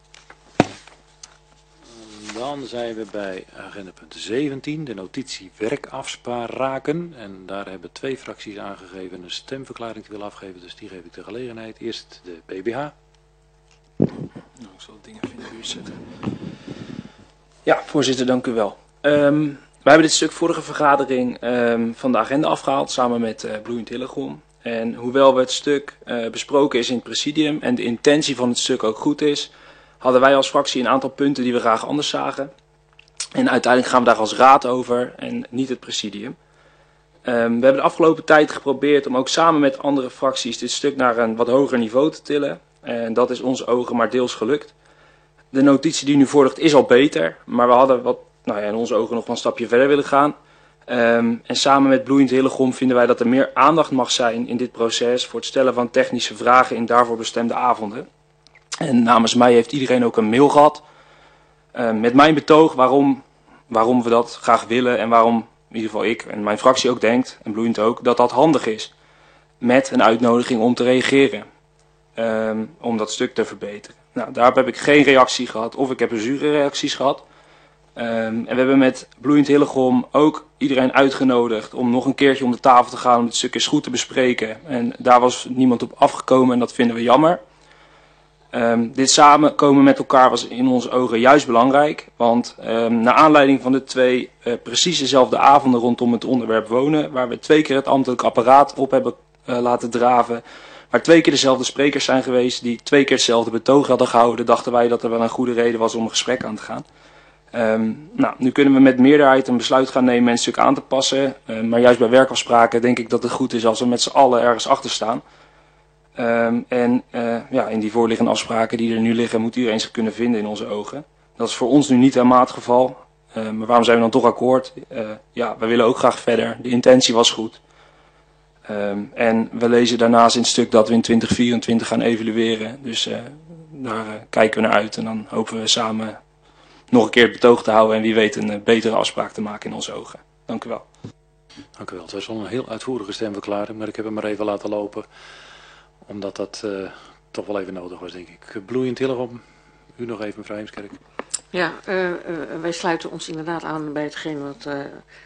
Dan zijn we bij agenda punt 17, de notitie werkafspraken. En daar hebben 2 fracties aangegeven een stemverklaring te willen afgeven, dus die geef ik de gelegenheid. Eerst de BBH. Nou, ik zal het ding even in de buurt zetten. Ja, voorzitter, dank u wel. Wij hebben dit stuk vorige vergadering van de agenda afgehaald, samen met Bloeiend Hillegom. En hoewel we het stuk besproken is in het presidium en de intentie van het stuk ook goed is, hadden wij als fractie een aantal punten die we graag anders zagen. En uiteindelijk gaan we daar als raad over en niet het presidium. We hebben de afgelopen tijd geprobeerd om ook samen met andere fracties dit stuk naar een wat hoger niveau te tillen. En dat is onze ogen maar deels gelukt. De notitie die nu voorligt is al beter, maar we hadden in onze ogen nog wel een stapje verder willen gaan. En samen met Bloeiend Hillegom vinden wij dat er meer aandacht mag zijn in dit proces voor het stellen van technische vragen in daarvoor bestemde avonden. En namens mij heeft iedereen ook een mail gehad met mijn betoog waarom we dat graag willen en waarom in ieder geval ik en mijn fractie ook denkt, en Bloeiend ook, dat dat handig is. Met een uitnodiging om te reageren, om dat stuk te verbeteren. Nou, daarop heb ik geen reactie gehad of ik heb zure reacties gehad. En we hebben met Bloeiend Hillegom ook iedereen uitgenodigd om nog een keertje om de tafel te gaan om het stuk eens goed te bespreken. En daar was niemand op afgekomen en dat vinden we jammer. Dit samenkomen met elkaar was in onze ogen juist belangrijk, want naar aanleiding van de 2 precies dezelfde avonden rondom het onderwerp wonen, waar we 2 keer het ambtelijk apparaat op hebben laten draven, waar 2 keer dezelfde sprekers zijn geweest die 2 keer hetzelfde betoog hadden gehouden, dachten wij dat er wel een goede reden was om een gesprek aan te gaan. Nou, nu kunnen we met meerderheid een besluit gaan nemen en een stuk aan te passen. Maar juist bij werkafspraken denk ik dat het goed is als we met z'n allen ergens achter staan. In die voorliggende afspraken die er nu liggen moet iedereen zich kunnen vinden in onze ogen. Dat is voor ons nu niet helemaal het geval. Maar waarom zijn we dan toch akkoord? We willen ook graag verder. De intentie was goed. En we lezen daarnaast in het stuk dat we in 2024 gaan evalueren. Dus daar kijken we naar uit. En dan hopen we samen nog een keer het betoog te houden. En wie weet een betere afspraak te maken in onze ogen. Dank u wel. Dank u wel. Het was al een heel uitvoerige stemverklaring. Maar ik heb hem maar even laten lopen. Omdat dat toch wel even nodig was, denk ik. Bloeiend Hillegom. U nog even, mevrouw Heemskerk. Ja, wij sluiten ons inderdaad aan bij hetgeen wat de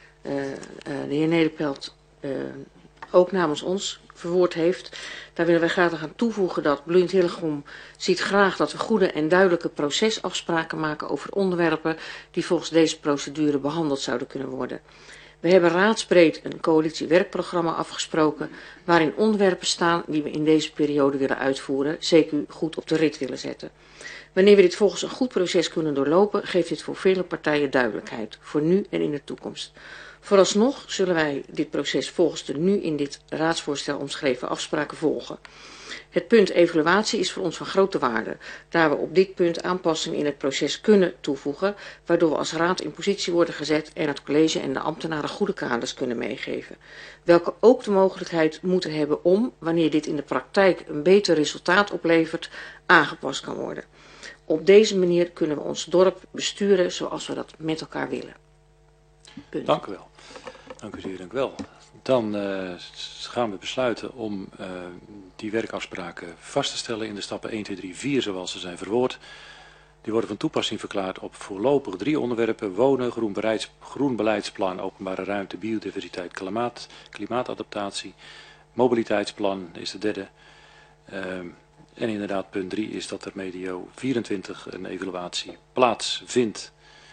heer Nederpelt ook namens ons verwoord heeft. Daar willen wij graag aan toevoegen dat Bloeiend Hillegom ziet graag dat we goede en duidelijke procesafspraken maken over onderwerpen die volgens deze procedure behandeld zouden kunnen worden. We hebben raadsbreed een coalitiewerkprogramma afgesproken waarin onderwerpen staan die we in deze periode willen uitvoeren, zeker goed op de rit willen zetten. Wanneer we dit volgens een goed proces kunnen doorlopen, geeft dit voor vele partijen duidelijkheid, voor nu en in de toekomst. Vooralsnog zullen wij dit proces volgens de nu in dit raadsvoorstel omschreven afspraken volgen. Het punt evaluatie is voor ons van grote waarde, daar we op dit punt aanpassingen in het proces kunnen toevoegen, waardoor we als raad in positie worden gezet en het college en de ambtenaren goede kaders kunnen meegeven. Welke ook de mogelijkheid moeten hebben om, wanneer dit in de praktijk een beter resultaat oplevert, aangepast kan worden. Op deze manier kunnen we ons dorp besturen zoals we dat met elkaar willen. Punt. Dank u wel. Dank u zeer, dank u wel. Dan gaan we besluiten om die werkafspraken vast te stellen in de stappen 1, 2, 3, 4 zoals ze zijn verwoord. Die worden van toepassing verklaard op voorlopig 3 onderwerpen: wonen, groen beleidsplan, openbare ruimte, biodiversiteit, klimaatadaptatie. Mobiliteitsplan is de derde. En inderdaad, punt 3 is dat er medio 24 een evaluatie plaatsvindt.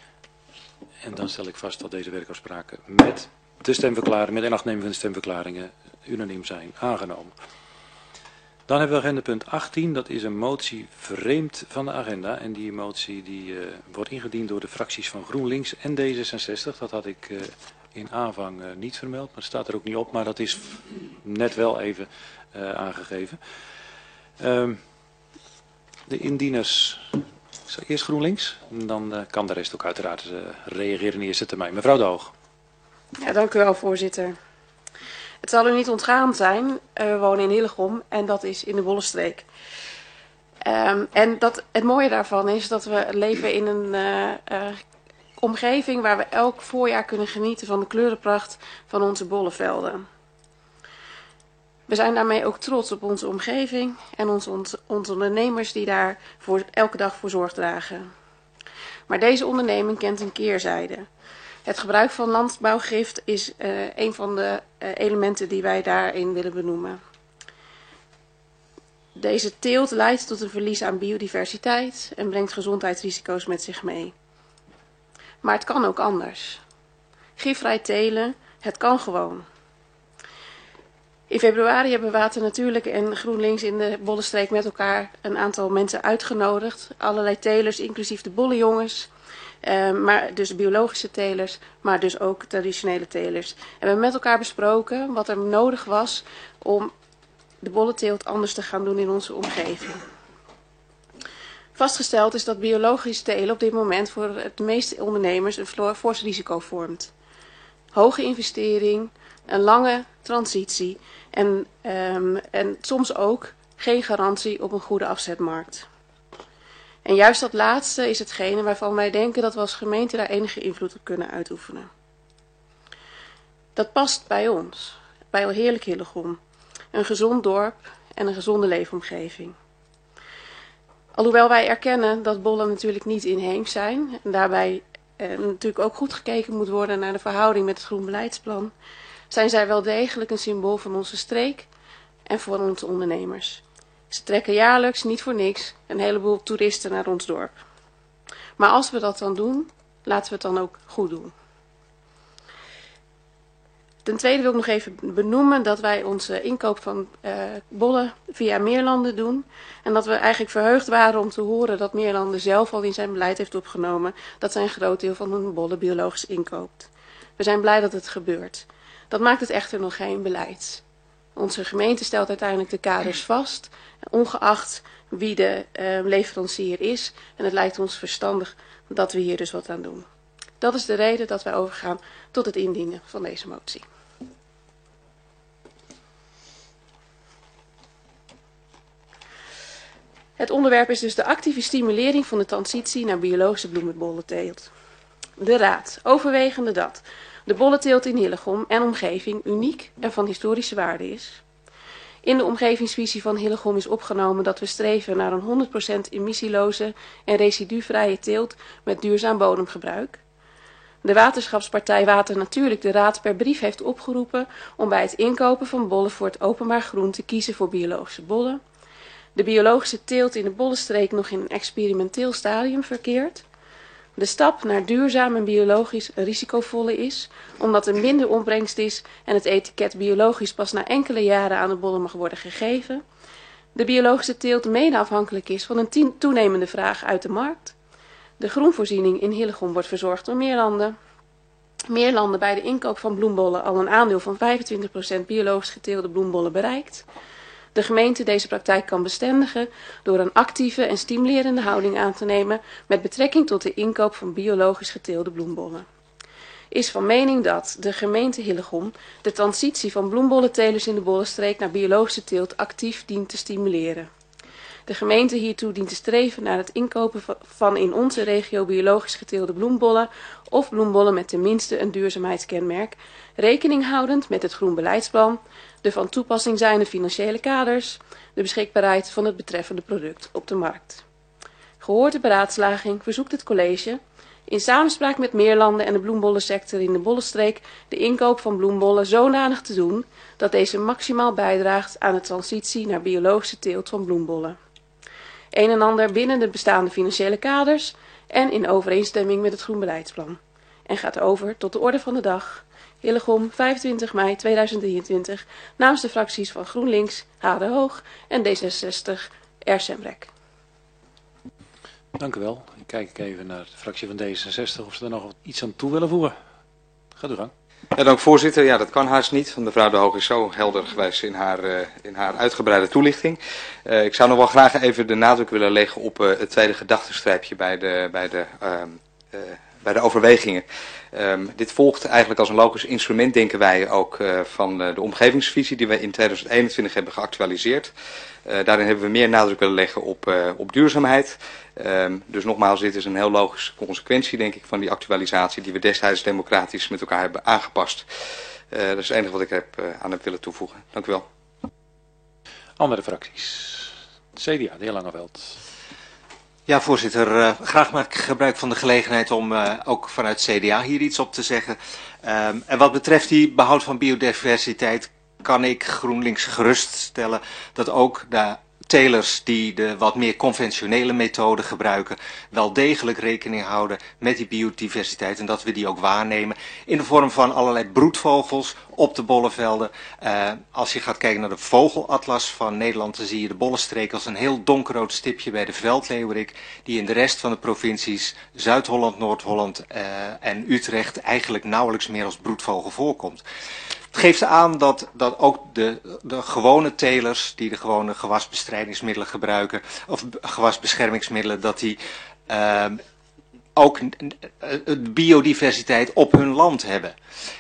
En dan stel ik vast dat deze werkafspraken met de stemverklaring, met inachtneming van de stemverklaringen, unaniem zijn aangenomen. Dan hebben we agenda punt 18, dat is een motie vreemd van de agenda. En die motie die wordt ingediend door de fracties van GroenLinks en D66. Dat had ik in aanvang niet vermeld, maar het staat er ook niet op, maar dat is net wel even aangegeven. De indieners, eerst GroenLinks, en dan kan de rest ook uiteraard reageren in de eerste termijn. Mevrouw De Hoog. Ja, dank u wel, voorzitter. Het zal u niet ontgaan zijn, we wonen in Hillegom en dat is in de Bollenstreek. En het mooie daarvan is dat we leven in een omgeving waar we elk voorjaar kunnen genieten van de kleurenpracht van onze bollenvelden. We zijn daarmee ook trots op onze omgeving en onze ondernemers die daar elke dag voor zorg dragen. Maar deze onderneming kent een keerzijde. Het gebruik van landbouwgift is een van de elementen die wij daarin willen benoemen. Deze teelt leidt tot een verlies aan biodiversiteit en brengt gezondheidsrisico's met zich mee. Maar het kan ook anders. Gifvrij telen, het kan gewoon. In februari hebben Waternatuurlijk en GroenLinks in de Bollenstreek met elkaar een aantal mensen uitgenodigd. Allerlei telers, inclusief de bollenjongens. Maar dus biologische telers, maar dus ook traditionele telers. En we hebben met elkaar besproken wat er nodig was om de bollenteelt anders te gaan doen in onze omgeving. Vastgesteld is dat biologisch telen op dit moment voor de meeste ondernemers een fors risico vormt. Hoge investering, een lange transitie en soms ook geen garantie op een goede afzetmarkt. En juist dat laatste is hetgene waarvan wij denken dat we als gemeente daar enige invloed op kunnen uitoefenen. Dat past bij ons, bij Heerlijk Hillegom. Een gezond dorp en een gezonde leefomgeving. Alhoewel wij erkennen dat bollen natuurlijk niet inheems zijn. En daarbij natuurlijk ook goed gekeken moet worden naar de verhouding met het groen beleidsplan. Zijn zij wel degelijk een symbool van onze streek en voor onze ondernemers. Ze trekken jaarlijks, niet voor niks, een heleboel toeristen naar ons dorp. Maar als we dat dan doen, laten we het dan ook goed doen. Ten tweede wil ik nog even benoemen dat wij onze inkoop van bollen via Meerlanden doen. En dat we eigenlijk verheugd waren om te horen dat Meerlanden zelf al in zijn beleid heeft opgenomen dat zij een groot deel van hun bollen biologisch inkoopt. We zijn blij dat het gebeurt. Dat maakt het echter nog geen beleid. Onze gemeente stelt uiteindelijk de kaders vast, ongeacht wie de leverancier is. En het lijkt ons verstandig dat we hier dus wat aan doen. Dat is de reden dat wij overgaan tot het indienen van deze motie. Het onderwerp is dus de actieve stimulering van de transitie naar biologische bloemenbollenteelt. De Raad overwegende dat de bollenteelt in Hillegom en omgeving uniek en van historische waarde is. In de omgevingsvisie van Hillegom is opgenomen dat we streven naar een 100% emissieloze en residuvrije teelt met duurzaam bodemgebruik. De waterschapspartij Water Natuurlijk de Raad per brief heeft opgeroepen om bij het inkopen van bollen voor het openbaar groen te kiezen voor biologische bollen. De biologische teelt in de bollenstreek nog in een experimenteel stadium verkeert. De stap naar duurzaam en biologisch risicovolle is, omdat er minder opbrengst is en het etiket biologisch pas na enkele jaren aan de bollen mag worden gegeven. De biologische teelt mede afhankelijk is van een toenemende vraag uit de markt. De groenvoorziening in Hillegom wordt verzorgd door Meerlanden. Meerlanden bij de inkoop van bloembollen al een aandeel van 25% biologisch geteelde bloembollen bereikt. De gemeente deze praktijk kan bestendigen door een actieve en stimulerende houding aan te nemen met betrekking tot de inkoop van biologisch geteelde bloembollen. Is van mening dat de gemeente Hillegom de transitie van bloembollentelers in de bollenstreek naar biologische teelt actief dient te stimuleren. De gemeente hiertoe dient te streven naar het inkopen van in onze regio biologisch geteelde bloembollen of bloembollen met tenminste een duurzaamheidskenmerk, rekening houdend met het groen beleidsplan, de van toepassing zijnde financiële kaders, de beschikbaarheid van het betreffende product op de markt. Gehoord de beraadslaging verzoekt het college in samenspraak met Meerlanden en de bloembollensector in de bollenstreek de inkoop van bloembollen zodanig te doen dat deze maximaal bijdraagt aan de transitie naar biologische teelt van bloembollen. Een en ander binnen de bestaande financiële kaders en in overeenstemming met het groen beleidsplan. En gaat over tot de orde van de dag. Hillegom, 25 mei 2023, namens de fracties van GroenLinks, HD Hoog en D66, Semrek. Dank u wel. Dan kijk ik even naar de fractie van D66 of ze er nog iets aan toe willen voegen. Gaat u gang. Ja, dank voorzitter. Ja, dat kan haast niet, want mevrouw De Hoog is zo helder geweest in haar uitgebreide toelichting. Ik zou nog wel graag even de nadruk willen leggen op het tweede gedachtenstrijpje bij de overwegingen. Dit volgt eigenlijk als een logisch instrument, denken wij, ook van de omgevingsvisie die we in 2021 hebben geactualiseerd. Daarin hebben we meer nadruk willen leggen op duurzaamheid. Dus nogmaals, dit is een heel logische consequentie, denk ik, van die actualisatie die we destijds democratisch met elkaar hebben aangepast. Dat is het enige wat ik aan heb willen toevoegen. Dank u wel. Andere fracties. CDA, de heer Langeveld. Ja, voorzitter. Graag maak ik gebruik van de gelegenheid om ook vanuit CDA hier iets op te zeggen. En wat betreft die behoud van biodiversiteit kan ik GroenLinks geruststellen dat ook de telers die de wat meer conventionele methode gebruiken wel degelijk rekening houden met die biodiversiteit en dat we die ook waarnemen in de vorm van allerlei broedvogels op de bollenvelden. Als je gaat kijken naar de vogelatlas van Nederland, dan zie je de bollenstreek als een heel donkerrood stipje bij de veldleeuwerik die in de rest van de provincies Zuid-Holland, Noord-Holland en Utrecht eigenlijk nauwelijks meer als broedvogel voorkomt. Het geeft aan dat ook de gewone telers die de gewone gewasbestrijdingsmiddelen gebruiken of gewasbeschermingsmiddelen, dat die ook biodiversiteit op hun land hebben.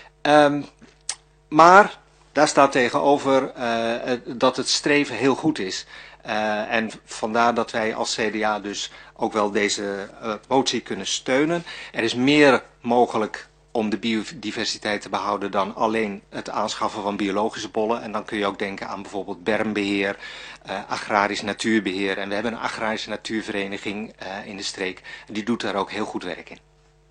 Maar daar staat tegenover dat het streven heel goed is. En vandaar dat wij als CDA dus ook wel deze motie kunnen steunen. Er is meer mogelijk om de biodiversiteit te behouden dan alleen het aanschaffen van biologische bollen. En dan kun je ook denken aan bijvoorbeeld bermbeheer, agrarisch natuurbeheer. En we hebben een agrarische natuurvereniging in de streek. Die doet daar ook heel goed werk in.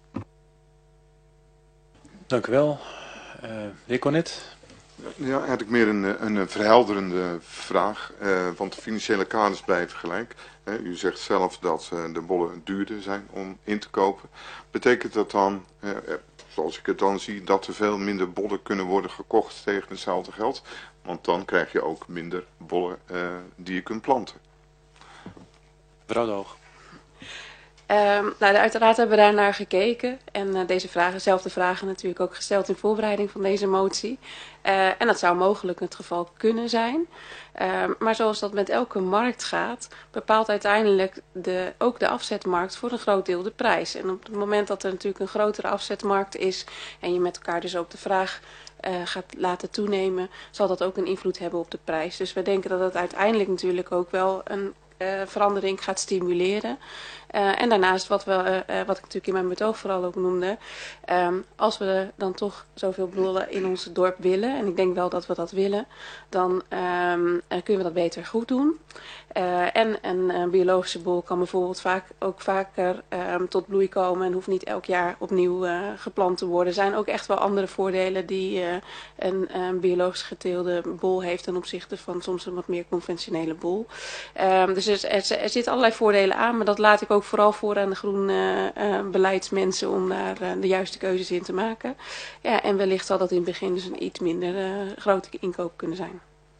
Dank u wel. Heer Cornet. Ja, eigenlijk meer een verhelderende vraag, want de financiële kaders blijven gelijk. U zegt zelf dat de bollen duurder zijn om in te kopen. Betekent dat dan, zoals ik het dan zie, dat er veel minder bollen kunnen worden gekocht tegen hetzelfde geld. Want dan krijg je ook minder bollen die je kunt planten. Mevrouw De Hoog. Uiteraard hebben we daar naar gekeken en dezelfde vragen natuurlijk ook gesteld in voorbereiding van deze motie. En dat zou mogelijk het geval kunnen zijn. Maar zoals dat met elke markt gaat, bepaalt uiteindelijk ook de afzetmarkt voor een groot deel de prijs. En op het moment dat er natuurlijk een grotere afzetmarkt is en je met elkaar dus ook de vraag gaat laten toenemen, zal dat ook een invloed hebben op de prijs. Dus we denken dat het uiteindelijk natuurlijk ook wel een verandering gaat stimuleren. En daarnaast wat ik natuurlijk in mijn betoog vooral ook noemde, als we dan toch zoveel bollen in ons dorp willen, en ik denk wel dat we dat willen, dan kunnen we dat beter goed doen. En een biologische bol kan bijvoorbeeld vaker tot bloei komen en hoeft niet elk jaar opnieuw geplant te worden. Er zijn ook echt wel andere voordelen die een biologisch geteelde bol heeft ten opzichte van soms een wat meer conventionele bol. Dus er zitten allerlei voordelen aan, maar dat laat ik ook vooral voor aan de groene beleidsmensen om daar de juiste keuzes in te maken. Ja, en wellicht zal dat in het begin dus een iets minder grote inkoop kunnen zijn.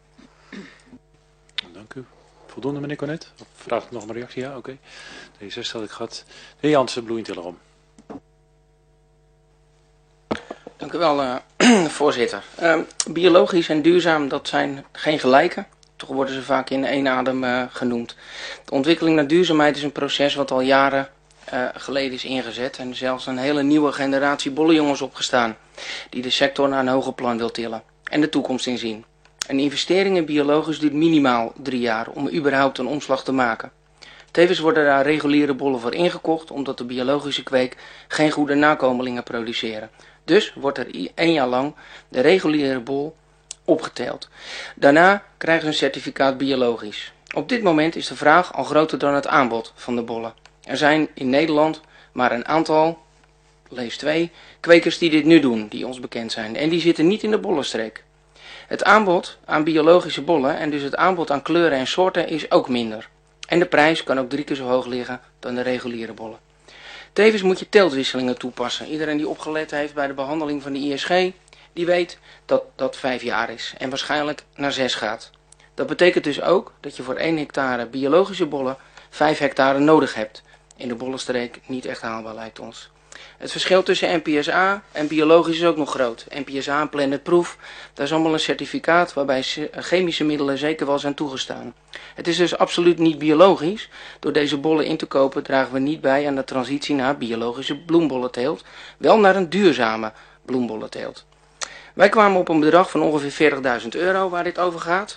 Dank u. Voldoende, meneer Cornet? Of vraagt u nog een reactie? Ja, oké. D66 had ik gehad. De heer Jansen, Bloeientiller om. Dank u wel, voorzitter. Biologisch en duurzaam, dat zijn geen gelijke. Toch worden ze vaak in één adem genoemd. De ontwikkeling naar duurzaamheid is een proces wat al jaren geleden is ingezet. En zelfs een hele nieuwe generatie bollenjongens opgestaan die de sector naar een hoger plan wil tillen en de toekomst inzien. Een investering in biologisch duurt minimaal 3 jaar om überhaupt een omslag te maken. Tevens worden daar reguliere bollen voor ingekocht omdat de biologische kweek geen goede nakomelingen produceren. Dus wordt er 1 jaar lang de reguliere bol opgeteeld. Daarna krijgen ze een certificaat biologisch. Op dit moment is de vraag al groter dan het aanbod van de bollen. Er zijn in Nederland maar een aantal, lees 2, kwekers die dit nu doen, die ons bekend zijn. En die zitten niet in de bollenstreek. Het aanbod aan biologische bollen en dus het aanbod aan kleuren en soorten is ook minder. En de prijs kan ook 3 keer zo hoog liggen dan de reguliere bollen. Tevens moet je teeltwisselingen toepassen. Iedereen die opgelet heeft bij de behandeling van de ISG, die weet dat dat 5 jaar is en waarschijnlijk naar 6 gaat. Dat betekent dus ook dat je voor 1 hectare biologische bollen 5 hectare nodig hebt. In de bollenstreek niet echt haalbaar, lijkt ons. Het verschil tussen NPSA en biologisch is ook nog groot. NPSA, een Planet Proof, dat is allemaal een certificaat waarbij chemische middelen zeker wel zijn toegestaan. Het is dus absoluut niet biologisch. Door deze bollen in te kopen dragen we niet bij aan de transitie naar biologische bloembollenteelt, wel naar een duurzame bloembollenteelt. Wij kwamen op een bedrag van ongeveer €40.000 waar dit over gaat.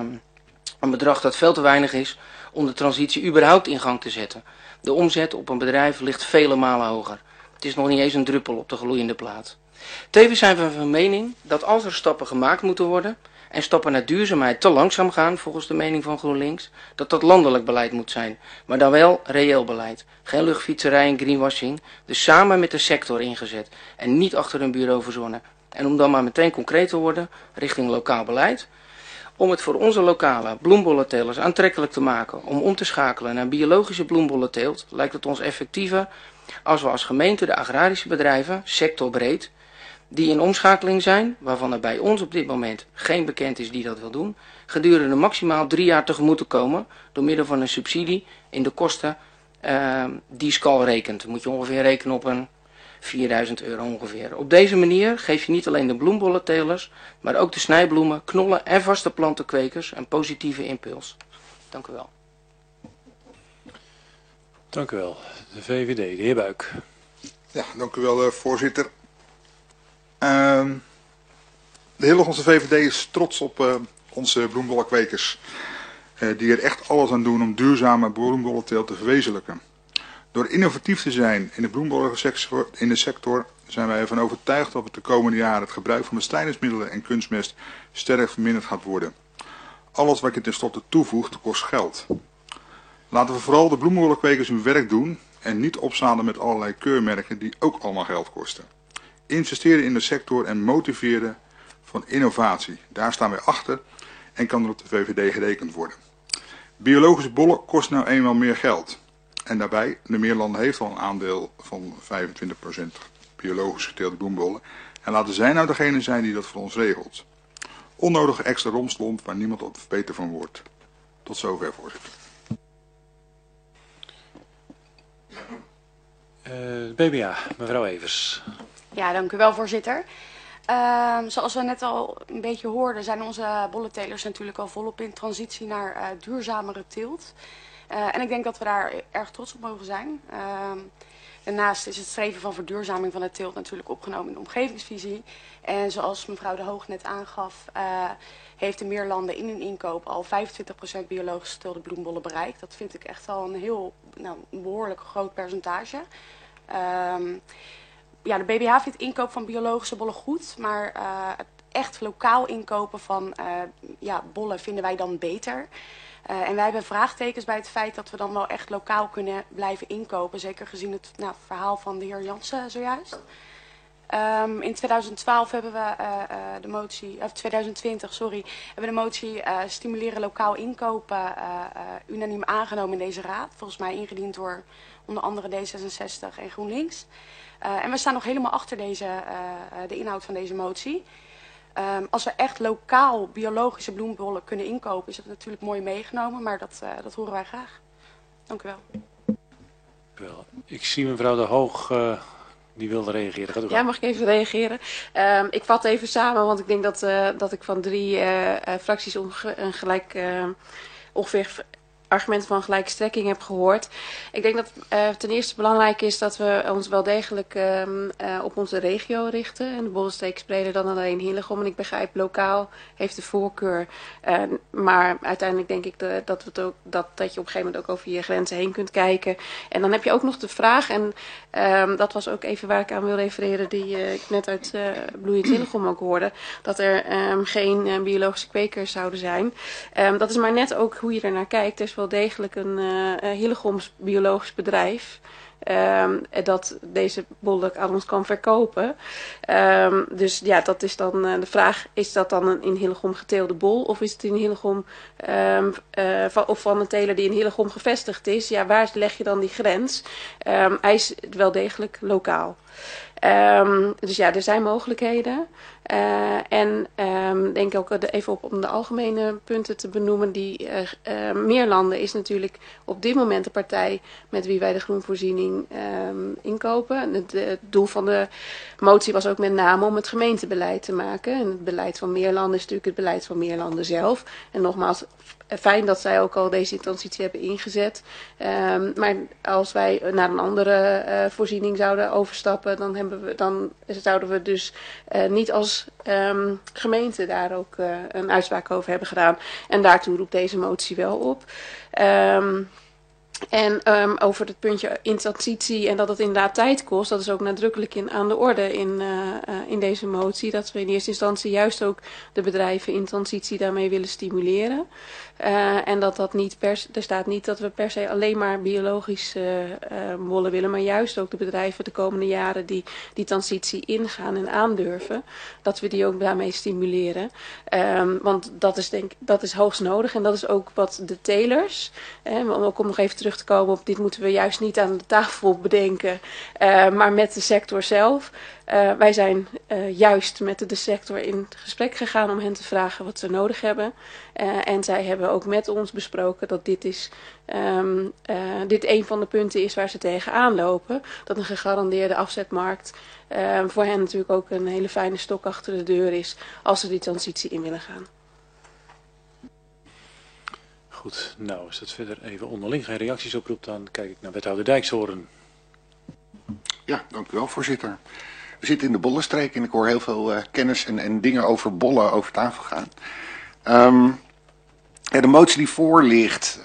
Een bedrag dat veel te weinig is om de transitie überhaupt in gang te zetten. De omzet op een bedrijf ligt vele malen hoger. Het is nog niet eens een druppel op de gloeiende plaat. Tevens zijn we van mening dat als er stappen gemaakt moeten worden en stappen naar duurzaamheid te langzaam gaan, volgens de mening van GroenLinks, dat dat landelijk beleid moet zijn, maar dan wel reëel beleid. Geen luchtfietserij en greenwashing, dus samen met de sector ingezet en niet achter een bureau verzonnen. En om dan maar meteen concreet te worden richting lokaal beleid, om het voor onze lokale bloembollentelers aantrekkelijk te maken om om te schakelen naar biologische bloembollenteelt, lijkt het ons effectiever als we als gemeente de agrarische bedrijven, sectorbreed, die in omschakeling zijn, waarvan er bij ons op dit moment geen bekend is die dat wil doen, gedurende maximaal 3 jaar tegemoet te komen door middel van een subsidie in de kosten die SCAL rekent. Dan moet je ongeveer rekenen op een €4.000 ongeveer. Op deze manier geef je niet alleen de bloembollentelers, maar ook de snijbloemen, knollen en vaste plantenkwekers een positieve impuls. Dank u wel. Dank u wel. De VVD, de heer Buik. Ja, dank u wel, voorzitter. De hele onze VVD is trots op onze bloembollenkwekers. Die er echt alles aan doen om duurzame bloembollenteelt te verwezenlijken. Door innovatief te zijn in de bloembollensector zijn wij ervan overtuigd dat de komende jaren het gebruik van bestrijdingsmiddelen en kunstmest sterk verminderd gaat worden. Alles wat je tenslotte toevoegt kost geld. Laten we vooral de bloembollenkwekers hun werk doen en niet opzadelen met allerlei keurmerken die ook allemaal geld kosten. Investeren in de sector en motiveren van innovatie. Daar staan wij achter en kan er op de VVD gerekend worden. Biologische bollen kosten nou eenmaal meer geld. En daarbij, de Meerlanden heeft al een aandeel van 25%. biologisch geteelde bloembollen. En laten zij nou degene zijn die dat voor ons regelt. Onnodige extra romslomp waar niemand op beter van wordt. Tot zover, voorzitter. BBA, mevrouw Evers. Ja, dank u wel, voorzitter. Zoals we net al een beetje hoorden, zijn onze bollentelers natuurlijk al volop in transitie naar duurzamere teelt. En ik denk dat we daar erg trots op mogen zijn. Daarnaast is het streven van verduurzaming van de teelt natuurlijk opgenomen in de omgevingsvisie. En zoals mevrouw De Hoog net aangaf, heeft de Meerlanden in hun inkoop al 25% biologisch geteelde bloembollen bereikt. Dat vind ik echt al een heel behoorlijk groot percentage. Ja, de BBH vindt inkoop van biologische bollen goed, maar het echt lokaal inkopen van bollen vinden wij dan beter. En wij hebben vraagtekens bij het feit dat we dan wel echt lokaal kunnen blijven inkopen. Zeker gezien het verhaal van de heer Jansen zojuist. In 2012 hebben we de motie, of 2020, sorry, hebben we de motie stimuleren lokaal inkopen unaniem aangenomen in deze raad. Volgens mij ingediend door onder andere D66 en GroenLinks. En we staan nog helemaal achter de inhoud van deze motie. Als we echt lokaal biologische bloembollen kunnen inkopen, is dat natuurlijk mooi meegenomen, maar dat horen wij graag. Dank u wel. Ik zie mevrouw De Hoog, die wilde reageren. Gaat u ja, mag ik even reageren? Ik vat even samen, want ik denk dat ik van 3 fracties ongeveer argumenten van gelijke strekking heb gehoord. Ik denk dat ten eerste belangrijk is dat we ons wel degelijk op onze regio richten. En de Bollenstreek is breder dan alleen Hillegom. En ik begrijp, lokaal heeft de voorkeur. Maar uiteindelijk denk ik dat je op een gegeven moment ook over je grenzen heen kunt kijken. En dan heb je ook nog de vraag, en dat was ook even waar ik aan wil refereren, die ik net uit Bloeiend Hillegom ook hoorde, dat er geen biologische kwekers zouden zijn. Dat is maar net ook hoe je ernaar kijkt. Er is wel degelijk een Hillegoms biologisch bedrijf dat deze bollen aan ons kan verkopen. Dus ja, dat is dan de vraag, is dat dan een in Hillegom geteelde bol of is het in Hillegom of van een teler die in Hillegom gevestigd is? Ja, waar leg je dan die grens? Hij is wel degelijk lokaal. Dus ja, er zijn mogelijkheden. En denk ook even om de algemene punten te benoemen. Meerlanden is natuurlijk op dit moment de partij met wie wij de groenvoorziening inkopen. Het doel van de motie was ook met name om het gemeentebeleid te maken. En het beleid van Meerlanden is natuurlijk het beleid van Meerlanden zelf. En nogmaals, fijn dat zij ook al deze transitie hebben ingezet. Maar als wij naar een andere voorziening zouden overstappen, dan zouden we dus niet als gemeente daar ook een uitspraak over hebben gedaan. En daartoe roept deze motie wel op. En over het puntje in transitie en dat het inderdaad tijd kost, dat is ook nadrukkelijk aan de orde in deze motie. Dat we in eerste instantie juist ook de bedrijven in transitie daarmee willen stimuleren. En dat niet er staat niet dat we per se alleen maar biologische bollen willen, maar juist ook de bedrijven de komende jaren die transitie ingaan en aandurven, dat we die ook daarmee stimuleren. Want dat is hoogst nodig en dat is ook wat de telers, om ook om nog even terug te komen op dit moeten we juist niet aan de tafel bedenken, maar met de sector zelf. Wij zijn juist met de sector in gesprek gegaan om hen te vragen wat ze nodig hebben. En zij hebben ook met ons besproken dat dit een van de punten is waar ze tegenaan lopen. Dat een gegarandeerde afzetmarkt voor hen natuurlijk ook een hele fijne stok achter de deur is als ze die transitie in willen gaan. Goed, nou als dat verder even onderling geen reacties oproept, dan kijk ik naar wethouder Dijkshoorn. Ja, dank u wel, voorzitter. We zitten in de Bollenstreek en ik hoor heel veel kennis en dingen over bollen over tafel gaan. De motie die voor ligt,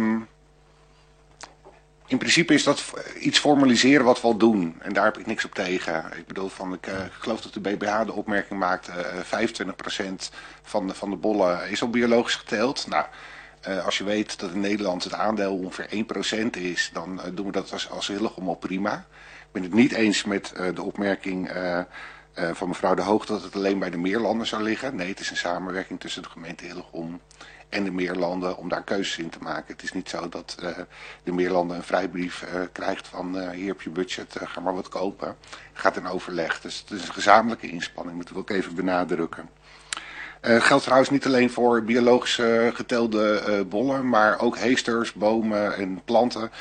in principe is dat iets formaliseren wat we al doen. En daar heb ik niks op tegen. Ik bedoel, ik geloof dat de BBH de opmerking maakt, 25% van de bollen is al biologisch geteeld. Nou, als je weet dat in Nederland het aandeel ongeveer 1% is, dan doen we dat als Hillegom al prima. Ik ben het niet eens met de opmerking van mevrouw De Hoog dat het alleen bij de Meerlanden zou liggen. Nee, het is een samenwerking tussen de gemeente Hillegom en de Meerlanden om daar keuzes in te maken. Het is niet zo dat de Meerlanden een vrijbrief krijgt van hier heb je budget, ga maar wat kopen. Het gaat in overleg. Dus het is een gezamenlijke inspanning, moeten we ook even benadrukken. Het geldt trouwens niet alleen voor biologisch getelde bollen, maar ook heesters, bomen en planten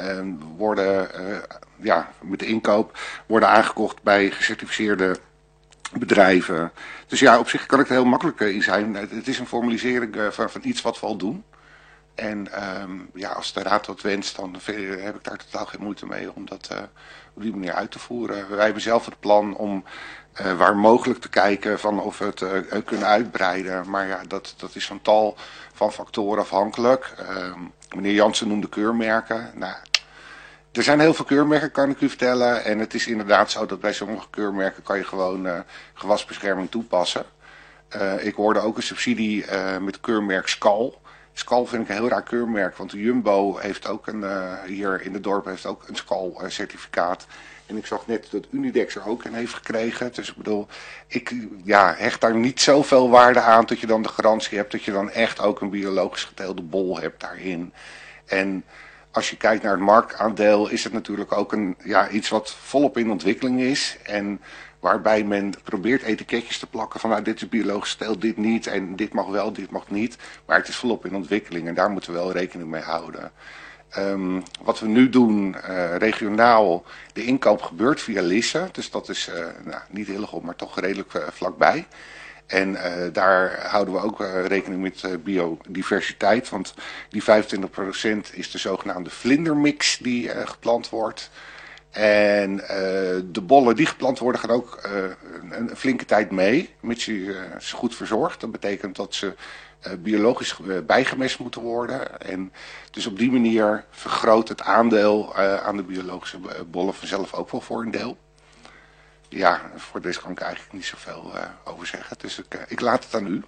worden met de inkoop worden aangekocht bij gecertificeerde bedrijven. Dus ja, op zich kan ik er heel makkelijk in zijn. Het is een formalisering van iets wat we al doen. En als de raad dat wenst, dan heb ik daar totaal geen moeite mee om dat op die manier uit te voeren. Wij hebben zelf het plan om waar mogelijk te kijken van of we het kunnen uitbreiden. Maar ja, dat is van tal van factoren afhankelijk. Meneer Jansen noemde keurmerken. Nou, er zijn heel veel keurmerken, kan ik u vertellen. En het is inderdaad zo dat bij sommige keurmerken kan je gewoon gewasbescherming toepassen. Ik hoorde ook een subsidie met keurmerk Skal. Skal vind ik een heel raar keurmerk, want de Jumbo heeft ook hier in het dorp heeft ook een Skal certificaat. En ik zag net dat Unidex er ook een heeft gekregen. Dus ik bedoel, ik hecht daar niet zoveel waarde aan dat je dan de garantie hebt dat je dan echt ook een biologisch geteelde bol hebt daarin. En als je kijkt naar het marktaandeel is het natuurlijk ook iets wat volop in ontwikkeling is. En waarbij men probeert etiketjes te plakken van dit is biologisch geteeld, dit niet. En dit mag wel, dit mag niet. Maar het is volop in ontwikkeling en daar moeten we wel rekening mee houden. Wat we nu doen, regionaal, de inkoop gebeurt via Lisse. Dus dat is niet heel goed, maar toch redelijk vlakbij. En daar houden we ook rekening met biodiversiteit. Want die 25% is de zogenaamde vlindermix die geplant wordt. En de bollen die geplant worden gaan ook een flinke tijd mee. Mits je ze goed verzorgt. Dat betekent dat ze biologisch bijgemest moeten worden. En dus op die manier vergroot het aandeel aan de biologische bollen vanzelf ook wel voor een deel. Ja, voor deze kan ik eigenlijk niet zoveel over zeggen. Dus ik laat het aan u.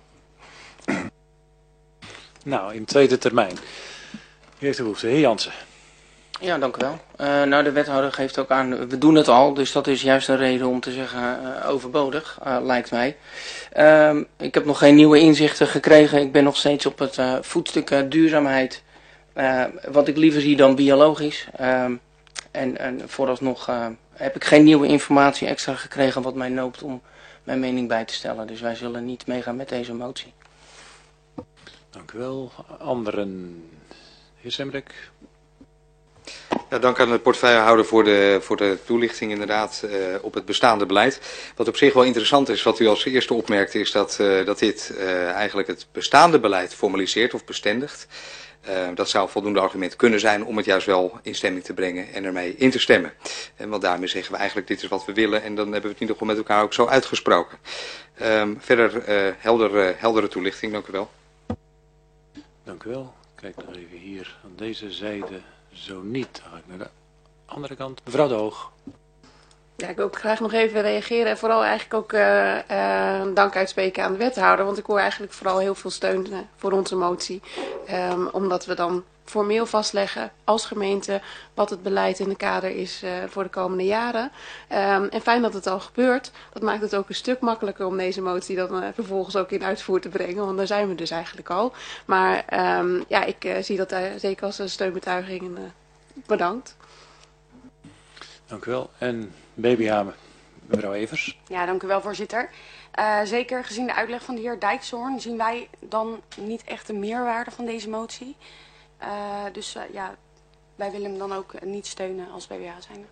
Nou, in tweede termijn. U heeft de behoefte. Heer Jansen. Ja, dank u wel. De wethouder geeft ook aan, we doen het al, dus dat is juist een reden om te zeggen overbodig, lijkt mij. Ik heb nog geen nieuwe inzichten gekregen. Ik ben nog steeds op het voetstuk duurzaamheid, wat ik liever zie dan biologisch. En vooralsnog heb ik geen nieuwe informatie extra gekregen wat mij noopt om mijn mening bij te stellen. Dus wij zullen niet meegaan met deze motie. Dank u wel. Anderen? Heer Semrek. Ja, dank aan de portefeuillehouder voor de toelichting inderdaad op het bestaande beleid. Wat op zich wel interessant is, wat u als eerste opmerkt, is dat dit eigenlijk het bestaande beleid formaliseert of bestendigt. Dat zou voldoende argument kunnen zijn om het juist wel in stemming te brengen en ermee in te stemmen. Want daarmee zeggen we eigenlijk dit is wat we willen en dan hebben we het in ieder geval met elkaar ook zo uitgesproken. Verder heldere toelichting, dank u wel. Dank u wel. Kijk nog even hier aan deze zijde. Zo niet. Dan ga ik naar de andere kant. Mevrouw De Hoog. Ja, ik wil ook graag nog even reageren en vooral eigenlijk ook dank uitspreken aan de wethouder. Want ik hoor eigenlijk vooral heel veel steun voor onze motie. Omdat we dan formeel vastleggen als gemeente wat het beleid in de kader is voor de komende jaren. En fijn dat het al gebeurt. Dat maakt het ook een stuk makkelijker om deze motie dan vervolgens ook in uitvoer te brengen. Want daar zijn we dus eigenlijk al. Maar ik zie dat zeker als een steunbetuiging. Bedankt. Dank u wel. En BBH, mevrouw Evers. Ja, dank u wel, voorzitter. Zeker gezien de uitleg van de heer Dijkshoorn zien wij dan niet echt de meerwaarde van deze motie. Wij willen hem dan ook niet steunen als BBH zijnde.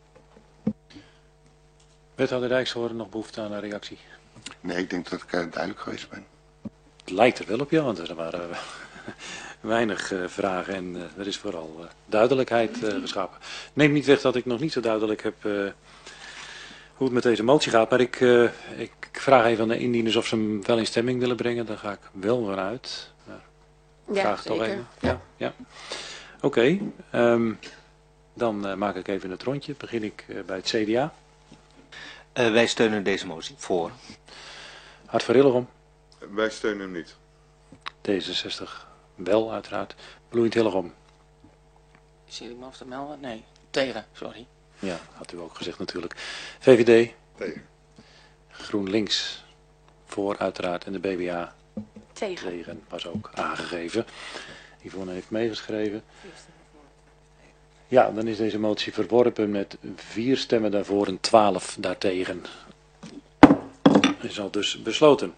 Wethouder Dijkshoorn, nog behoefte aan een reactie? Nee, ik denk dat ik duidelijk geweest ben. Het lijkt er wel op, ja, want er waren weinig vragen en er is vooral duidelijkheid geschapen. Neemt niet weg dat ik nog niet zo duidelijk heb hoe het met deze motie gaat, maar ik vraag even aan de indieners of ze hem wel in stemming willen brengen. Daar ga ik wel vanuit. Vraag het toch even. Ja. Oké. Dan maak ik even het rondje. Begin ik bij het CDA. Wij steunen deze motie. Voor. Hart voor Hillegom. Wij steunen hem niet. D66 wel, uiteraard. Bloeiend Hillegom. Zie ik me af te melden? Nee. Tegen, sorry. Ja, had u ook gezegd natuurlijk. VVD. Tegen. GroenLinks. Voor, uiteraard. En de BBA. Tegen. Tegen was ook aangegeven. Yvonne heeft meegeschreven. Ja, dan is deze motie verworpen met 4 stemmen daarvoor en 12 daartegen. Is al dus besloten.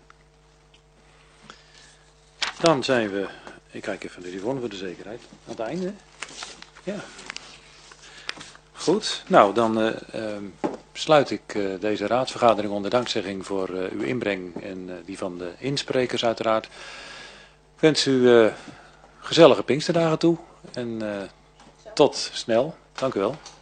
Dan zijn we, ik kijk even naar Yvonne voor de zekerheid, aan het einde. Ja. Goed, nou dan sluit ik deze raadsvergadering onder dankzegging voor uw inbreng en die van de insprekers uiteraard. Ik wens u gezellige Pinksterdagen toe en tot snel. Dank u wel.